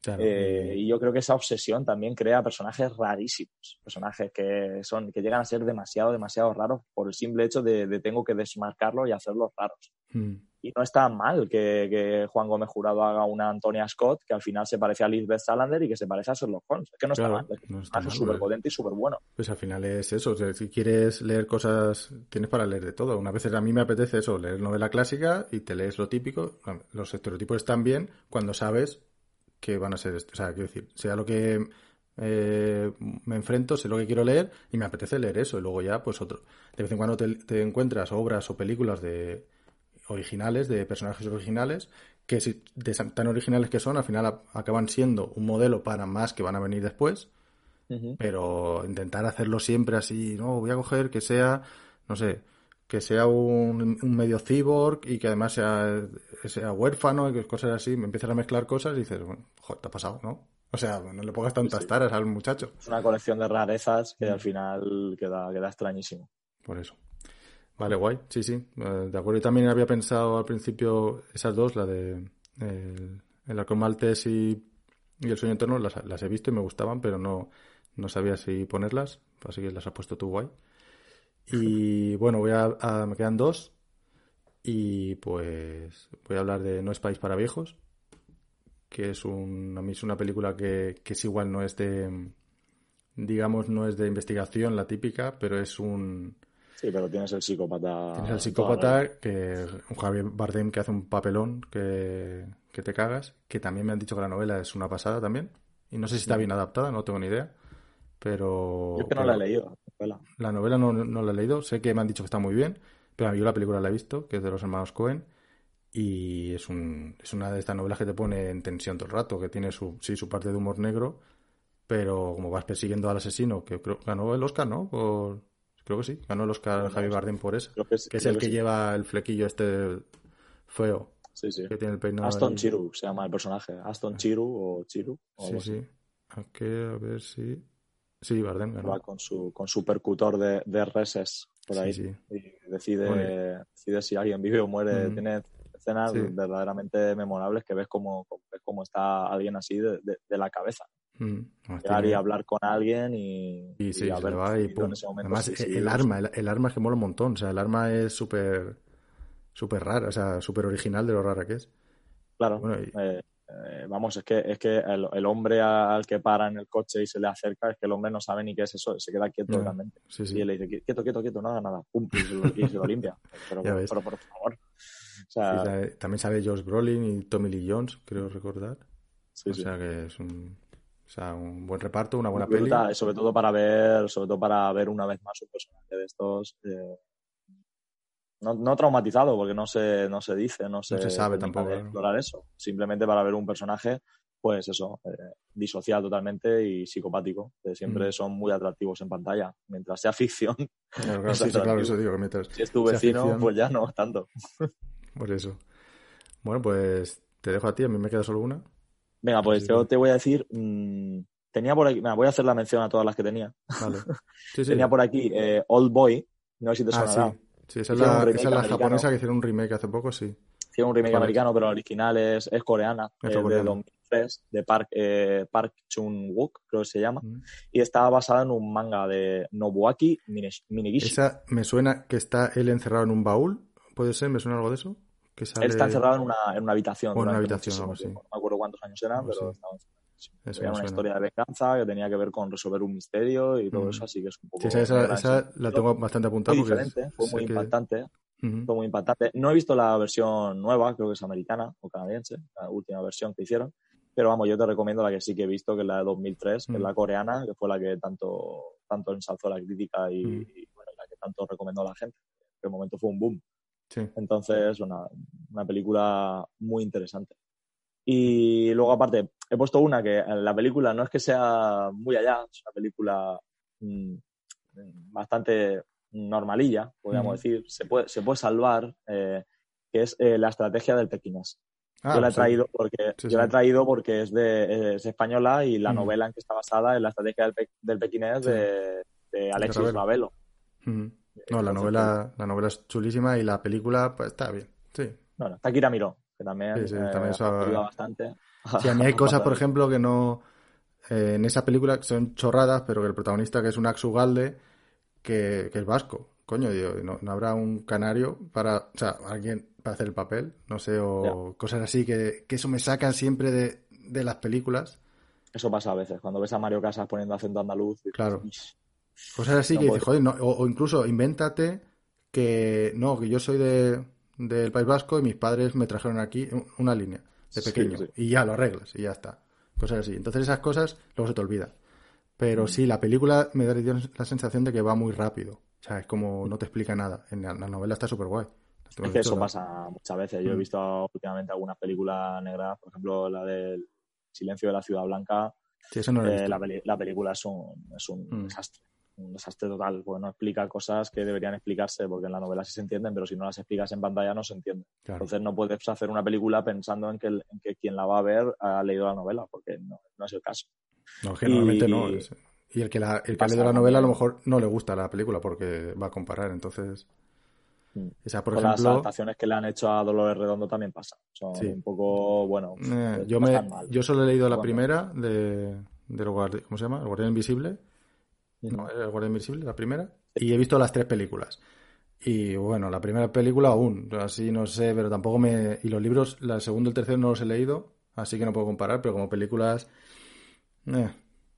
Claro, Eh, y... y yo creo que esa obsesión también crea personajes rarísimos, personajes que son que llegan a ser demasiado, demasiado raros por el simple hecho de, de tengo que desmarcarlos y hacerlos raros. Mm. Y no está mal que, que Juan Gómez Jurado haga una Antonia Scott que al final se parece a Lisbeth Salander y que se parece a Sherlock Holmes. Es que no está Claro, mal, es que es no un está personaje mal. súper Pues, potente y súper bueno. pues al final es eso. O sea, si quieres leer cosas, tienes para leer de todo. Unas veces a mí me apetece eso, leer novela clásica y te lees lo típico. Los estereotipos están bien cuando sabes que van a ser esto. O sea, quiero decir, sea lo que eh, me enfrento, sé lo que quiero leer y me apetece leer eso. Y luego ya, pues otro. De vez en cuando te, te encuentras obras o películas de originales, de personajes originales, que si, de tan originales que son, al final a, acaban siendo un modelo para más que van a venir después, Uh-huh. pero intentar hacerlo siempre así, no, voy a coger que sea, no sé, que sea un, un medio cyborg y que además sea, sea huérfano y que cosas así, me empiezas a mezclar cosas y dices, bueno, joder, te ha pasado, ¿no? O sea, no le pongas Sí, tantas sí. taras al muchacho. Es una colección de rarezas que Mm. al final queda, queda extrañísimo. Por eso. Vale, guay, sí, sí, eh, de acuerdo. Yo también había pensado al principio esas dos, la de el, el Halcón Maltés y, y El Sueño Eterno, las, las he visto y me gustaban, pero no, no sabía si ponerlas, así que las has puesto tú, guay. Y bueno, voy a, a- me quedan dos y pues voy a hablar de No es país para viejos, que es un, a mí es una película que, que es igual, no es de, digamos, no es de investigación la típica, pero es un Sí, pero tienes el tienes al psicópata en toda regla. psicópata, que un Javier Bardem que hace un papelón que, que te cagas, que también me han dicho que la novela es una pasada también. Y no sé si está Uh-huh. bien adaptada, no tengo ni idea. Yo es Pero, que no la he pero leído, la novela. la novela no, no la he leído, sé que me han dicho que está muy bien, pero yo la película la he visto, que es de los hermanos Cohen, y es, un, es una de estas novelas que te pone en tensión todo el rato, que tiene su, sí, su parte de humor negro, pero como vas persiguiendo al asesino, que creo ganó el Oscar, ¿no? Por, creo que sí, ganó el Oscar Pero no, Javier Bardem por esa, creo que, sí- que es creo el que que sí. lleva el flequillo este feo, Sí, sí. que tiene el peinado Aston ahí. Chiru se llama el personaje. Aston Chiru o Chiru o Sí, algo así. sí. Aquí, a ver si... Sí, Bardem Va ganó. con su, con su percutor de, de reses por Sí, ahí sí. y Bueno, decide, decide si alguien vive o muere. mm, Tiene escenas sí. verdaderamente memorables que ves cómo, ves cómo está alguien así de, de, de la cabeza. Mm, además Llegar y tiene... hablar con alguien y, Y y sí, se le haber va y decidido en pum. ese momento Además, si, si e- el vive o si arma, no. el, el arma es que mola un montón. O sea, el arma es súper, súper rara, o sea, súper original de lo rara que es. Claro, Bueno, y, eh, eh, vamos, es que, es que el, el hombre al que para en el coche y se le acerca, es que el hombre no sabe ni qué es eso, se queda quieto ya, totalmente. sí, Y sí, él le dice, quieto, quieto, quieto, no haga nada, pum, y se lo, y se lo limpia. Pero, ya pero, ves. pero, por favor. O Sí, sea, sabe- también sale Josh Brolin y Tommy Lee Jones, creo recordar. sí, O sí. sea que es un, o sea, un buen reparto, una Muy buena peli. brutal, sobre todo para ver, sobre todo para ver una vez más un personaje de estos, eh, no, no traumatizado, porque no se, no se dice, no No se se sabe termina tampoco, de claro. explorar eso. Simplemente para ver un personaje, pues eso, eh, disociado totalmente y psicopático, que Mm. siempre son muy atractivos en pantalla. Mientras sea ficción, Claro, claro, es sí, sí, claro, atractivo. eso digo, que mientras Si es tu sea vecino, ficción, pues ya no tanto. por eso. Bueno, pues te dejo a ti, a mí me queda solo una. Venga, pues Así yo que, te voy a decir, mmm, tenía por aquí, venga, voy a hacer la mención a todas las que tenía. vale. Sí, Tenía sí. por aquí eh, Old Boy, no sé si te Ah, sonará. sí. Sí, esa es Hicieron un la, esa remake es la americano. japonesa que hicieron un remake hace poco, sí. Hicieron un ¿Sabes remake cuál es? americano, pero la original es, es coreana, Es es de coreana. dos mil tres, de Park, eh, Park Chung-wook, creo que se llama, Mm. y está basada en un manga de Nobuaki Minegishi. Esa me suena que está él encerrado en un baúl. ¿Puede ser? ¿Me suena algo de eso? Que Él está sale... encerrado en una, en una habitación O en una durante habitación o algo muchísimo así. tiempo. No me acuerdo cuántos años eran, Algo pero así. estaba encerrado muchísimo. Eso Era me una suena. historia de venganza que tenía que ver con resolver un misterio y todo Mm. eso, así que es un Sí, esa, poco esa, negra en ese esa la sentido. tengo bastante apuntada Muy porque es- diferente, fue muy sé que... impactante, Ujú. fue muy impactante. No he visto la versión nueva, creo que es americana o canadiense, la última versión que hicieron, pero vamos, yo te recomiendo la que sí que he visto, que es la de dos mil tres, que es Mm. la coreana, que fue la que tanto, tanto ensalzó la crítica y, Mm. y, bueno, la que tanto recomendó a la gente. En el momento fue un boom. Sí. Entonces, una, una película muy interesante. Y luego, aparte, he puesto una que la película no es que sea muy allá, es una película mmm, bastante normalilla, podríamos Mm. decir, se puede, se puede salvar, eh, que es eh, La estrategia del pequinés. Yo Ah, la he sí. traído porque, Sí, yo la he sí. traído porque es, de, es española y la Mm. novela en que está basada es La estrategia del, pe, del pequinés Sí. de, de De Alexis Ravelo. Ravelo. Mm. No, la Entonces, pues, novela, la novela es chulísima y la película, pues está bien. Sí. bueno, está Kira Miró, que Sí, también sí, también eh, eso ayuda ha, bastante. Sí, a mí hay cosas, por Bastante. ejemplo, que no... eh, en esa película que son chorradas, pero que el protagonista, que es un Ugalde, que, que es vasco. Coño, digo, ¿no, no habrá un canario para... O sea, alguien para hacer el papel? No sé, Ya. o cosas así, que, que eso me sacan siempre de, de las películas. Eso pasa a veces. Cuando ves a Mario Casas poniendo acento andaluz, dices, Claro. "Ish, Cosas así no que puedo dices, ser". joder, no, o, o incluso invéntate que no, que yo soy de, del País Vasco y mis padres me trajeron aquí un- una línea de Sí, pequeño sí. y ya lo arreglas y ya está. Cosas así. Entonces esas cosas luego se te olvidan. Pero Mm. sí, la película me da la sensación de que va muy rápido. O sea, es como no te explica nada. En la, la novela está súper guay. Te Es hemos que dicho, eso la... pasa muchas veces. Yo he Mm. visto últimamente algunas películas negras, por ejemplo, la del Silencio de la Ciudad Blanca. Sí, eso no lo he Eh, visto. la, peli- la película es un, es un Mm. desastre. Un desastre total, porque no explica cosas que deberían explicarse, porque en la novela sí se entienden, pero si no las explicas en pantalla no se entienden. Claro. Entonces no puedes hacer una película pensando en que, el- en que quien la va a ver ha leído la novela, porque no, no es el caso. No, es que normalmente no. Y, es- Y el que, la, el y que ha leído pasa la novela a lo también mejor no le gusta la película porque va a comparar. Entonces, mm, esa, por con las ejemplo, adaptaciones que le han hecho a Dolores Redondo también pasa. Son sí. un poco, bueno, Eh, eh, yo no me, están mal. yo solo he leído la Bueno, primera de, del guardi- ¿cómo se llama? El Guardián Invisible. No, ujú. el Guardián Invisible, la primera. Y he visto las tres películas. Y bueno, la primera película aún, así no sé, pero tampoco me... Y los libros, la segunda y el tercero no los he leído, así que no puedo comparar, pero como películas, eh,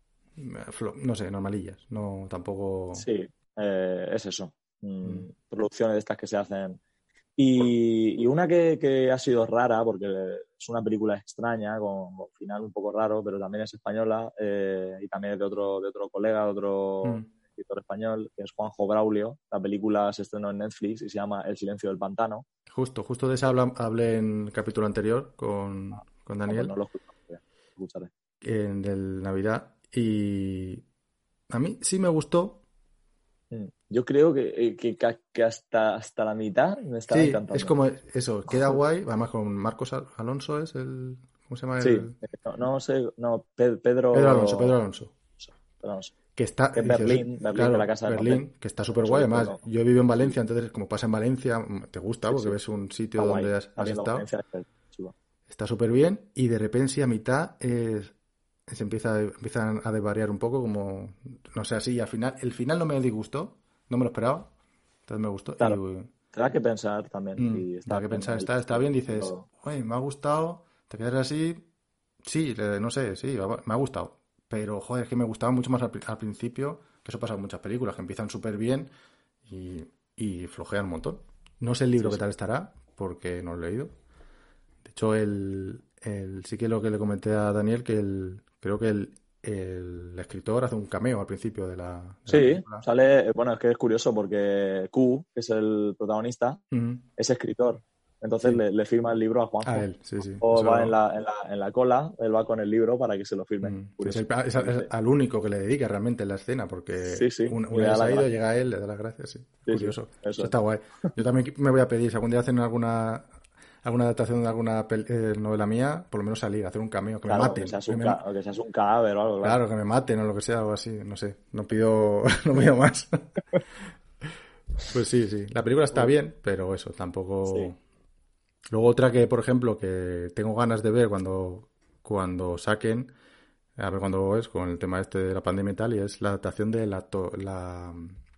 flo- no sé, normalillas, no, tampoco... Sí, eh, es eso. Mm. Mm, producciones de estas que se hacen. Y, y una que, que ha sido rara, porque es una película extraña, con, con final un poco raro, pero también es española, eh, y también es de otro, de otro colega, de otro Mm. escritor español, que es Juanjo Braulio. La película se estrenó en Netflix y se llama El silencio del pantano. Justo, justo de esa habla- hablé en el capítulo anterior con, con Ah, pues Daniel, no lo escucharé. escucharé. en el Navidad, y a mí sí me gustó. Mm. Yo creo que, eh, que, ca- que hasta, hasta la mitad me estaba Sí, es encantando. como eso, queda guay, además con Marcos Al- Alonso es el... ¿Cómo se llama Sí, el...? eh, no, no sé, no, Pe- Pedro Alonso, Pedro Pedro, Alonso. Pedro no sé, Que está, que es dices, Berlín, Berlín de la claro, Casa de Papel. Berlín, que está Por súper eso guay. dice Además, no. yo he vivido en Sí, Valencia, entonces como pasa en Valencia, mm, te gusta sí, porque sí. ves un sitio Está guay. donde has, Está has viendo estado. Valencia. Es chulo. Está súper bien y de repente sí, a mitad es- se empieza, empiezan a desvariar un poco, como, no sé, así. Y al final, el final no me disgustó, no me lo esperaba, entonces me gustó. Y Claro, te da que pensar también mm, y da está que bien pensar, el está, está bien, dices, estilo. oye, me ha gustado, te quedas así, sí, le- no sé, sí, me ha gustado. Pero, joder, es que me gustaba mucho más al, pri- al principio, que eso pasa en muchas películas, que empiezan súper bien y, y flojean un montón. No sé el libro Sí, qué sí. tal estará, porque no lo he leído. De hecho, el, el- sí que lo que le comenté a Daniel, que el, creo que el, el escritor hace un cameo al principio de la, de la Sí, película. sale, bueno, es que es curioso porque Q, que es el protagonista, Ujú, es escritor. Entonces sí, le, le firma el libro a a Juanjo. él, sí, sí. O va en Eso, la, en la, en la cola, él va con el libro para que se lo firme. mm, es, Curioso. el- es Sí, al es sí. al único que le dedica realmente en la escena, porque Sí, sí, un- y una le da vez las ha ido, gracias. llega él, le da las gracias, sí. Es Sí, sí, curioso. Eso eso es. está guay. Yo también me voy a pedir, si algún día hacen alguna, alguna adaptación de alguna pel- eh, novela mía, por lo menos salir, hacer un cameo, que me Claro, aunque maten. seas Que un, me, ca- aunque seas un cadáver o algo, claro. claro, que me maten o lo que sea, algo así, no sé. No pido, no pido más. Pues sí, sí. La película está bien, pero eso, Sí. tampoco. Luego otra que, por ejemplo, que tengo ganas de ver cuando, cuando saquen, a ver cuándo es, con el tema este de la pandemia y tal, y es la adaptación de la, to- la,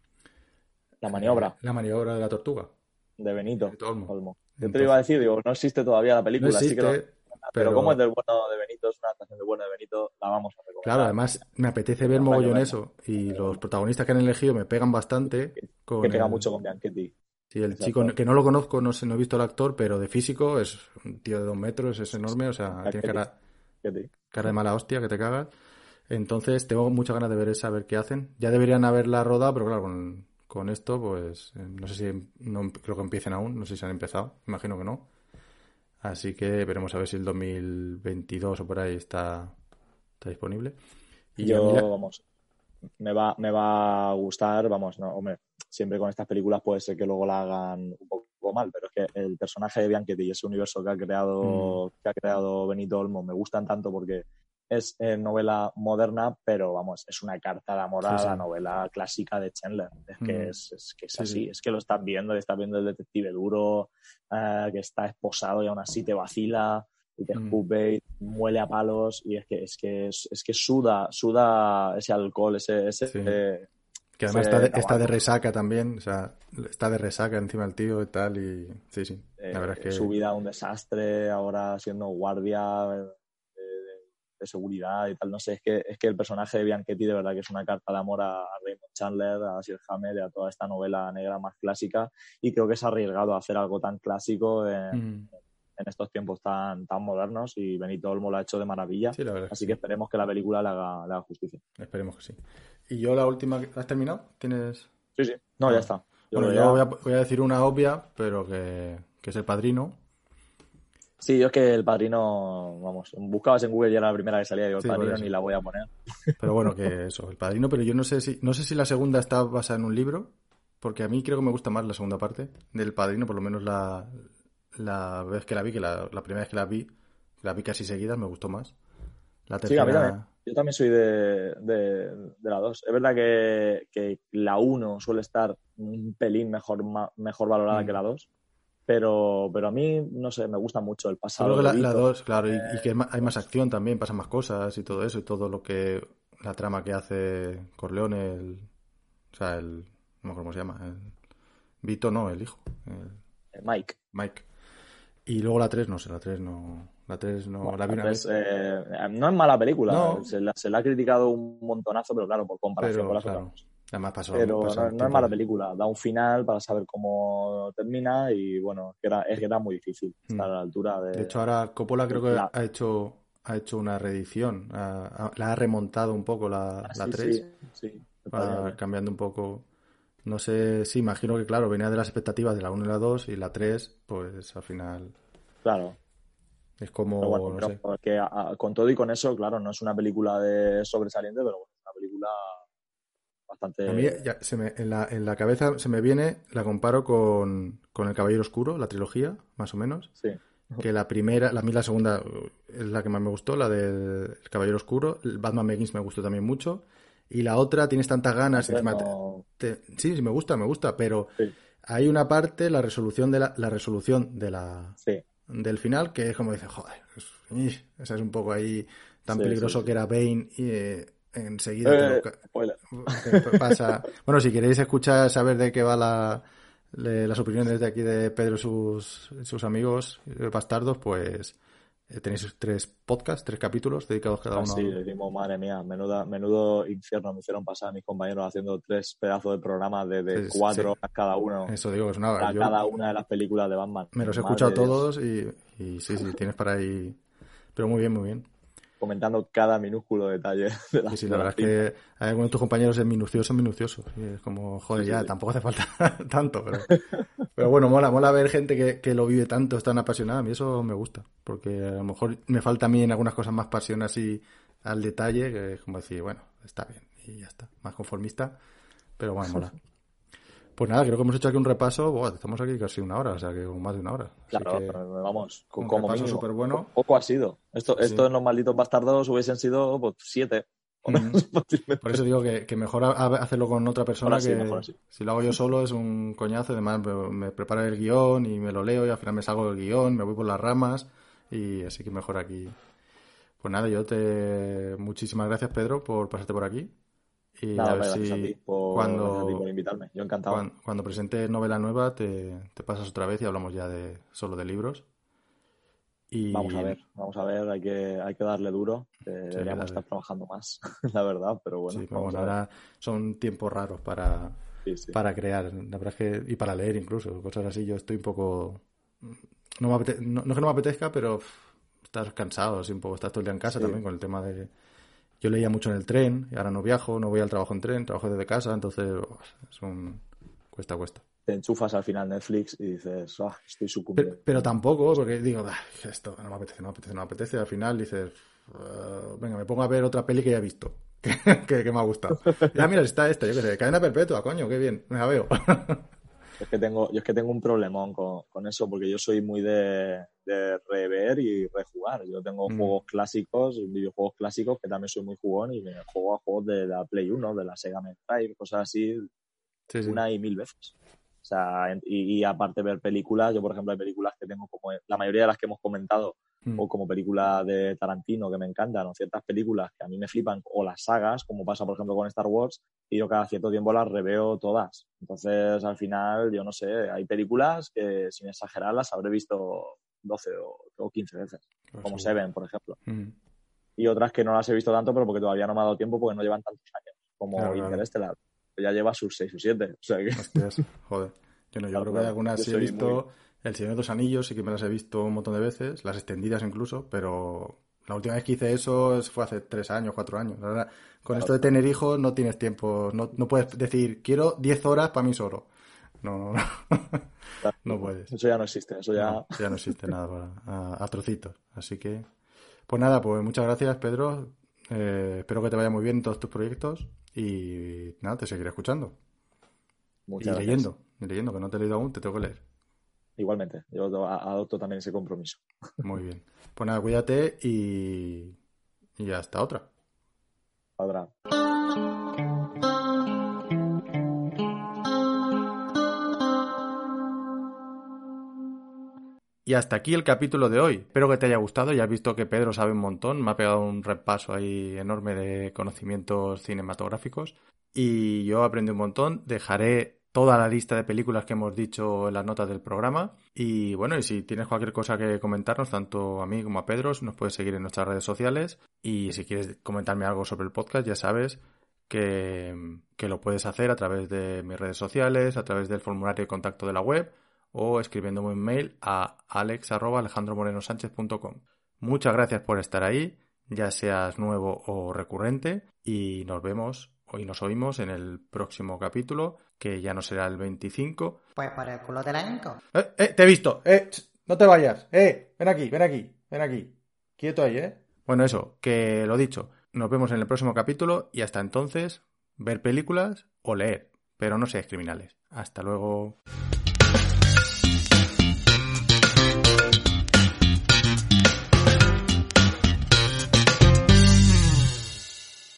La eh, maniobra la maniobra de la tortuga, de de Benito Benito Olmo. Olmo. Yo te lo iba a Entonces, decir, digo, no existe todavía la no película, sí que lo... existe, Pero como es pero del bueno de Benito, es una adaptación del bueno de Benito, la vamos a claro, recomendar. además me apetece ver Habrá que mogollón verla. eso, y Habrá que los verla. protagonistas que han elegido me pegan bastante Que con pega el... mucho con Bianchetti, Sí, el ese chico actor. que no lo conozco, no sé, no he visto al actor, pero de físico es un tío de dos metros, es Sí, sí. enorme, o sea, tiene Bianchetti, cara, Bianchetti. cara de mala hostia que te cagas. Entonces tengo muchas ganas de ver esa, a ver qué hacen. Ya deberían haberla rodado, pero claro, con, con esto, pues eh, no sé si, no creo que empiecen aún, no sé si han empezado, imagino que no. Así que veremos a ver si el dos mil veintidós o por ahí está, está disponible. Y a mí la... Yo, vamos, me va, me va a gustar, vamos, no, hombre, siempre con estas películas puede ser que luego la hagan un poco mal, pero es que el personaje de Bianchetti y ese universo que ha Mm, creado, que ha creado Benito Olmo me gustan tanto porque es eh, novela moderna, pero vamos, es una carta de amor sí, a sí. la novela clásica de Chandler. Es que Mm, es, es que es sí, sí. así, es que lo estás viendo, estás viendo el detective duro, eh, que está esposado y aún así te vacila. y te Mm. escupe y muele a palos y es que es que es, es que suda, suda ese alcohol, ese, ese, Sí. ese Que además está de, está de tabaco. resaca también, o sea, está de resaca encima el tío y tal, y sí, sí, la verdad es Eh, que su vida un desastre, ahora siendo guardia de, de- de seguridad y tal. No sé, es que, es que el personaje de Bianchetti de verdad que es una carta de amor a, a Raymond Chandler, a Sir Hammer y a toda esta novela negra más clásica. Y creo que se ha arriesgado a hacer algo tan clásico en, mm, en estos tiempos tan, tan modernos y Benito Olmo lo ha hecho de maravilla. sí, la verdad es Así que que sí, esperemos que la película le haga, le haga justicia. esperemos que sí. Y yo la última, ¿has terminado? ¿Tienes...? Sí, sí. No, Ah, ya vale. está. Yo Bueno, creo que yo voy ya. a, voy a decir una obvia, pero que, que es El Padrino. Sí, yo es que El Padrino, vamos, buscabas en Google y era la primera que salía. Digo, El Sí, por Padrino ni eso. la voy a poner. Pero bueno, que eso, El Padrino, pero yo no sé si, no sé si la segunda está basada en un libro, porque a mí creo que me gusta más la segunda parte del Padrino, por lo menos la, la vez que la vi, que la, la primera vez que la vi, la vi casi seguida, me gustó más. La Sí, a mí también. tercera, Yo también soy de, de, de la dos. Es verdad que, que la uno suele estar un pelín mejor, ma- mejor valorada que mm, la dos, pero, pero a mí, no sé, me gusta mucho el yo creo pasado que de la, la Vito. dos, claro, y, Eh, y que hay ma- hay más pues, acción también, pasan más cosas y todo eso, y todo lo que, la trama que hace Corleone, el, o sea, el, no me acuerdo cómo se llama, el, Vito no, el hijo, el Mike. Mike. Y luego la tres no sé, la tres no, la tres no, Bueno, la vi la una tres vez. eh, no es mala película. No, Se la, se la ha criticado un montonazo, pero claro, por comparación con pero las otras claro, dos. además pasó, Pero pasa no, el no es tiempo mala de... película. Da un final para saber cómo termina y bueno, es que era, es que era muy difícil Mm. estar a la altura De de, hecho, ahora Coppola creo de que la... ha hecho, ha hecho una reedición, ha- ha- la ha remontado un poco la, Ah, la sí, sí, tres sí, El Padrino va tres. cambiando un poco. No sé, sí, imagino que claro, venía de las expectativas de la uno y la dos y la tres pues al final Claro, es pero como, bueno, no pero sé. que a- a- con todo y con eso, claro, no es una película de sobresaliente, pero bueno, es una película A mí bastante... ya se me, en la, en la cabeza se me viene, la comparo con, con El Caballero Oscuro, la trilogía, más o menos. Sí, Que la primera, la, a mí la segunda uh, es la que más me gustó, la del El Caballero Oscuro. El Batman Begins me gustó también mucho. Y la otra tienes tantas la ganas, tres encima te- no... te- sí, sí me gusta, me gusta, pero Sí, hay una parte, la resolución de la, la resolución de la sí, del final, que es como dice, joder, es, ih, esa es un poco ahí tan sí, sí, peligroso que sí. era Bane y eh, enseguida te lo Eh, ca- spoiler. te pasa. Bueno, si queréis escuchar, saber de qué va la, le- las opiniones de aquí de Pedro y sus, sus amigos eh, bastardos, pues eh, tenéis tres podcasts, tres capítulos dedicados cada Ostras, uno sí, a... decimos, madre mía, menuda, menudo infierno me hicieron pasar mis compañeros haciendo tres pedazos de programas de, de Sí, sí, cuatro horas cada uno eso digo, es una... para Yo cada una de las películas de Batman. me los he Madre escuchado de Dios, todos y, y sí, sí, tienes para ahí... Pero muy bien, muy bien. comentando cada minúsculo detalle de Sí, la, sí, la de la verdad es cinta. que hay algunos de tus compañeros es minucioso, minucioso. Y es como, Sí, joder, sí, ya, sí. tampoco hace falta tanto, pero, pero bueno, mola, mola ver gente que, que lo vive tanto, es tan apasionada. A mí eso me gusta, porque a lo mejor me falta a mí en algunas cosas más pasión así al detalle, que es como decir, bueno, está bien, y ya está, más conformista, pero bueno, mola. Pues nada, creo que hemos hecho aquí un repaso, buah, estamos aquí casi una hora, o sea que con más de una hora. Así Claro, que vamos, co- un como repaso mínimo. súper Po- bueno. Poco ha sido. Sí, Esto, sí. esto en los malditos bastardos hubiesen sido pues, siete o Mm. menos Por fácilmente. eso digo que, que mejor a- a- hacerlo con otra Mejor persona así, que mejor así. si lo hago yo solo es un coñazo. Además, me, me preparo el guión y me lo leo y al final me salgo del guión, me voy por las ramas y así que mejor aquí. Pues nada, yo te... Muchísimas gracias, Pedro, por pasarte por aquí y Nada, a ver hombre, gracias a ti si por, gracias a ti por cuando, invitarme. Yo encantado. cuando, cuando presente novela nueva te, te pasas otra vez y hablamos ya de solo de libros. Vamos a Y ver, vamos a ver, hay que, hay que darle duro. que sí, hay que deberíamos darle. estar trabajando más, la verdad, pero Sí, bueno, pero vamos bueno, a ver. ahora son tiempos raros para, Sí, sí. para crear, la verdad es que, y para leer incluso, cosas así, yo estoy un poco, no, me apete- no, no es que no me apetezca, pero uf, estás cansado, así un poco, estás todo el día en casa Sí, también con el tema de, yo leía mucho en el tren, y ahora no viajo, no voy al trabajo en tren, trabajo desde casa, entonces uf, es un, cuesta, cuesta. te enchufas al final Netflix y dices, ah, estoy Pero, pero sucumbiendo. tampoco, porque digo, "Ah, esto no me apetece, no me apetece, no me apetece", y al final dices, "Uh, venga, me pongo a ver otra peli que ya he visto, que, que, que me ha gustado. Ya, mira, está esta, yo qué sé, Cadena Perpetua, coño, qué bien, me la veo. Es que tengo, yo es que tengo un problemón con, con eso, porque yo soy muy de, de rever y rejugar. Yo tengo Mm, juegos clásicos, videojuegos clásicos, que también soy muy jugón y me juego a juegos de la Play uno, de la Sega Mega Drive, cosas así, sí, sí. una y mil veces. sea, y, y aparte ver películas, yo por ejemplo hay películas que tengo como la mayoría de las que hemos comentado, mm. o como películas de Tarantino que me encantan, o ciertas películas que a mí me flipan, o las sagas, como pasa por ejemplo con Star Wars, y yo cada cierto tiempo las reveo todas. Entonces al final, yo no sé, hay películas que sin exagerar las habré visto doce o quince veces, pues como seguro. Seven, por ejemplo. Mm. Y otras que no las he visto tanto, pero porque todavía no me ha dado tiempo, porque no llevan tantos años, como claro, Interestelar. Claro. Ya lleva sus seis o siete. O sea que... Hostias, joder. Yo no, yo claro, creo que hay algunas sí he visto. Muy... El Señor de los Anillos sí que me las he visto un montón de veces, las extendidas incluso, pero la última vez que hice eso fue hace tres años, cuatro años. Ahora, con claro. esto de tener hijos no tienes tiempo, no, no puedes decir, quiero diez horas para mí solo. No, no, no. Claro, no puedes. Eso ya no existe, eso ya... No, ya no existe nada para, a, a trocitos. Así que, pues nada, pues muchas gracias, Pedro. Eh, espero que te vaya muy bien en todos tus proyectos y nada, te seguiré escuchando. Muchas y gracias. leyendo, y leyendo, que no te he leído aún, te tengo que leer. Igualmente, yo adopto también ese compromiso. Muy bien. Pues nada, cuídate y, y hasta otra. Otra. Y hasta aquí el capítulo de hoy. Espero que te haya gustado. Ya has visto que Pedro sabe un montón. Me ha pegado un repaso ahí enorme de conocimientos cinematográficos. Y yo aprendí un montón. Dejaré toda la lista de películas que hemos dicho en las notas del programa. Y bueno, y si tienes cualquier cosa que comentarnos, tanto a mí como a Pedro, nos puedes seguir en nuestras redes sociales. Y si quieres comentarme algo sobre el podcast, ya sabes que, que lo puedes hacer a través de mis redes sociales, a través del formulario de contacto de la web, o escribiéndome un mail a alex arroba alejandro moreno sánchez punto com. Muchas gracias por estar ahí, ya seas nuevo o recurrente, y nos vemos y nos oímos en el próximo capítulo, que ya no será el veinticinco. Pues por el culo te la hinco. Eh, eh, te he visto, eh, no te vayas, eh, ven aquí, ven aquí, ven aquí, quieto ahí, eh. Bueno, eso, que lo dicho, nos vemos en el próximo capítulo y hasta entonces, ver películas o leer, pero no seáis criminales. Hasta luego.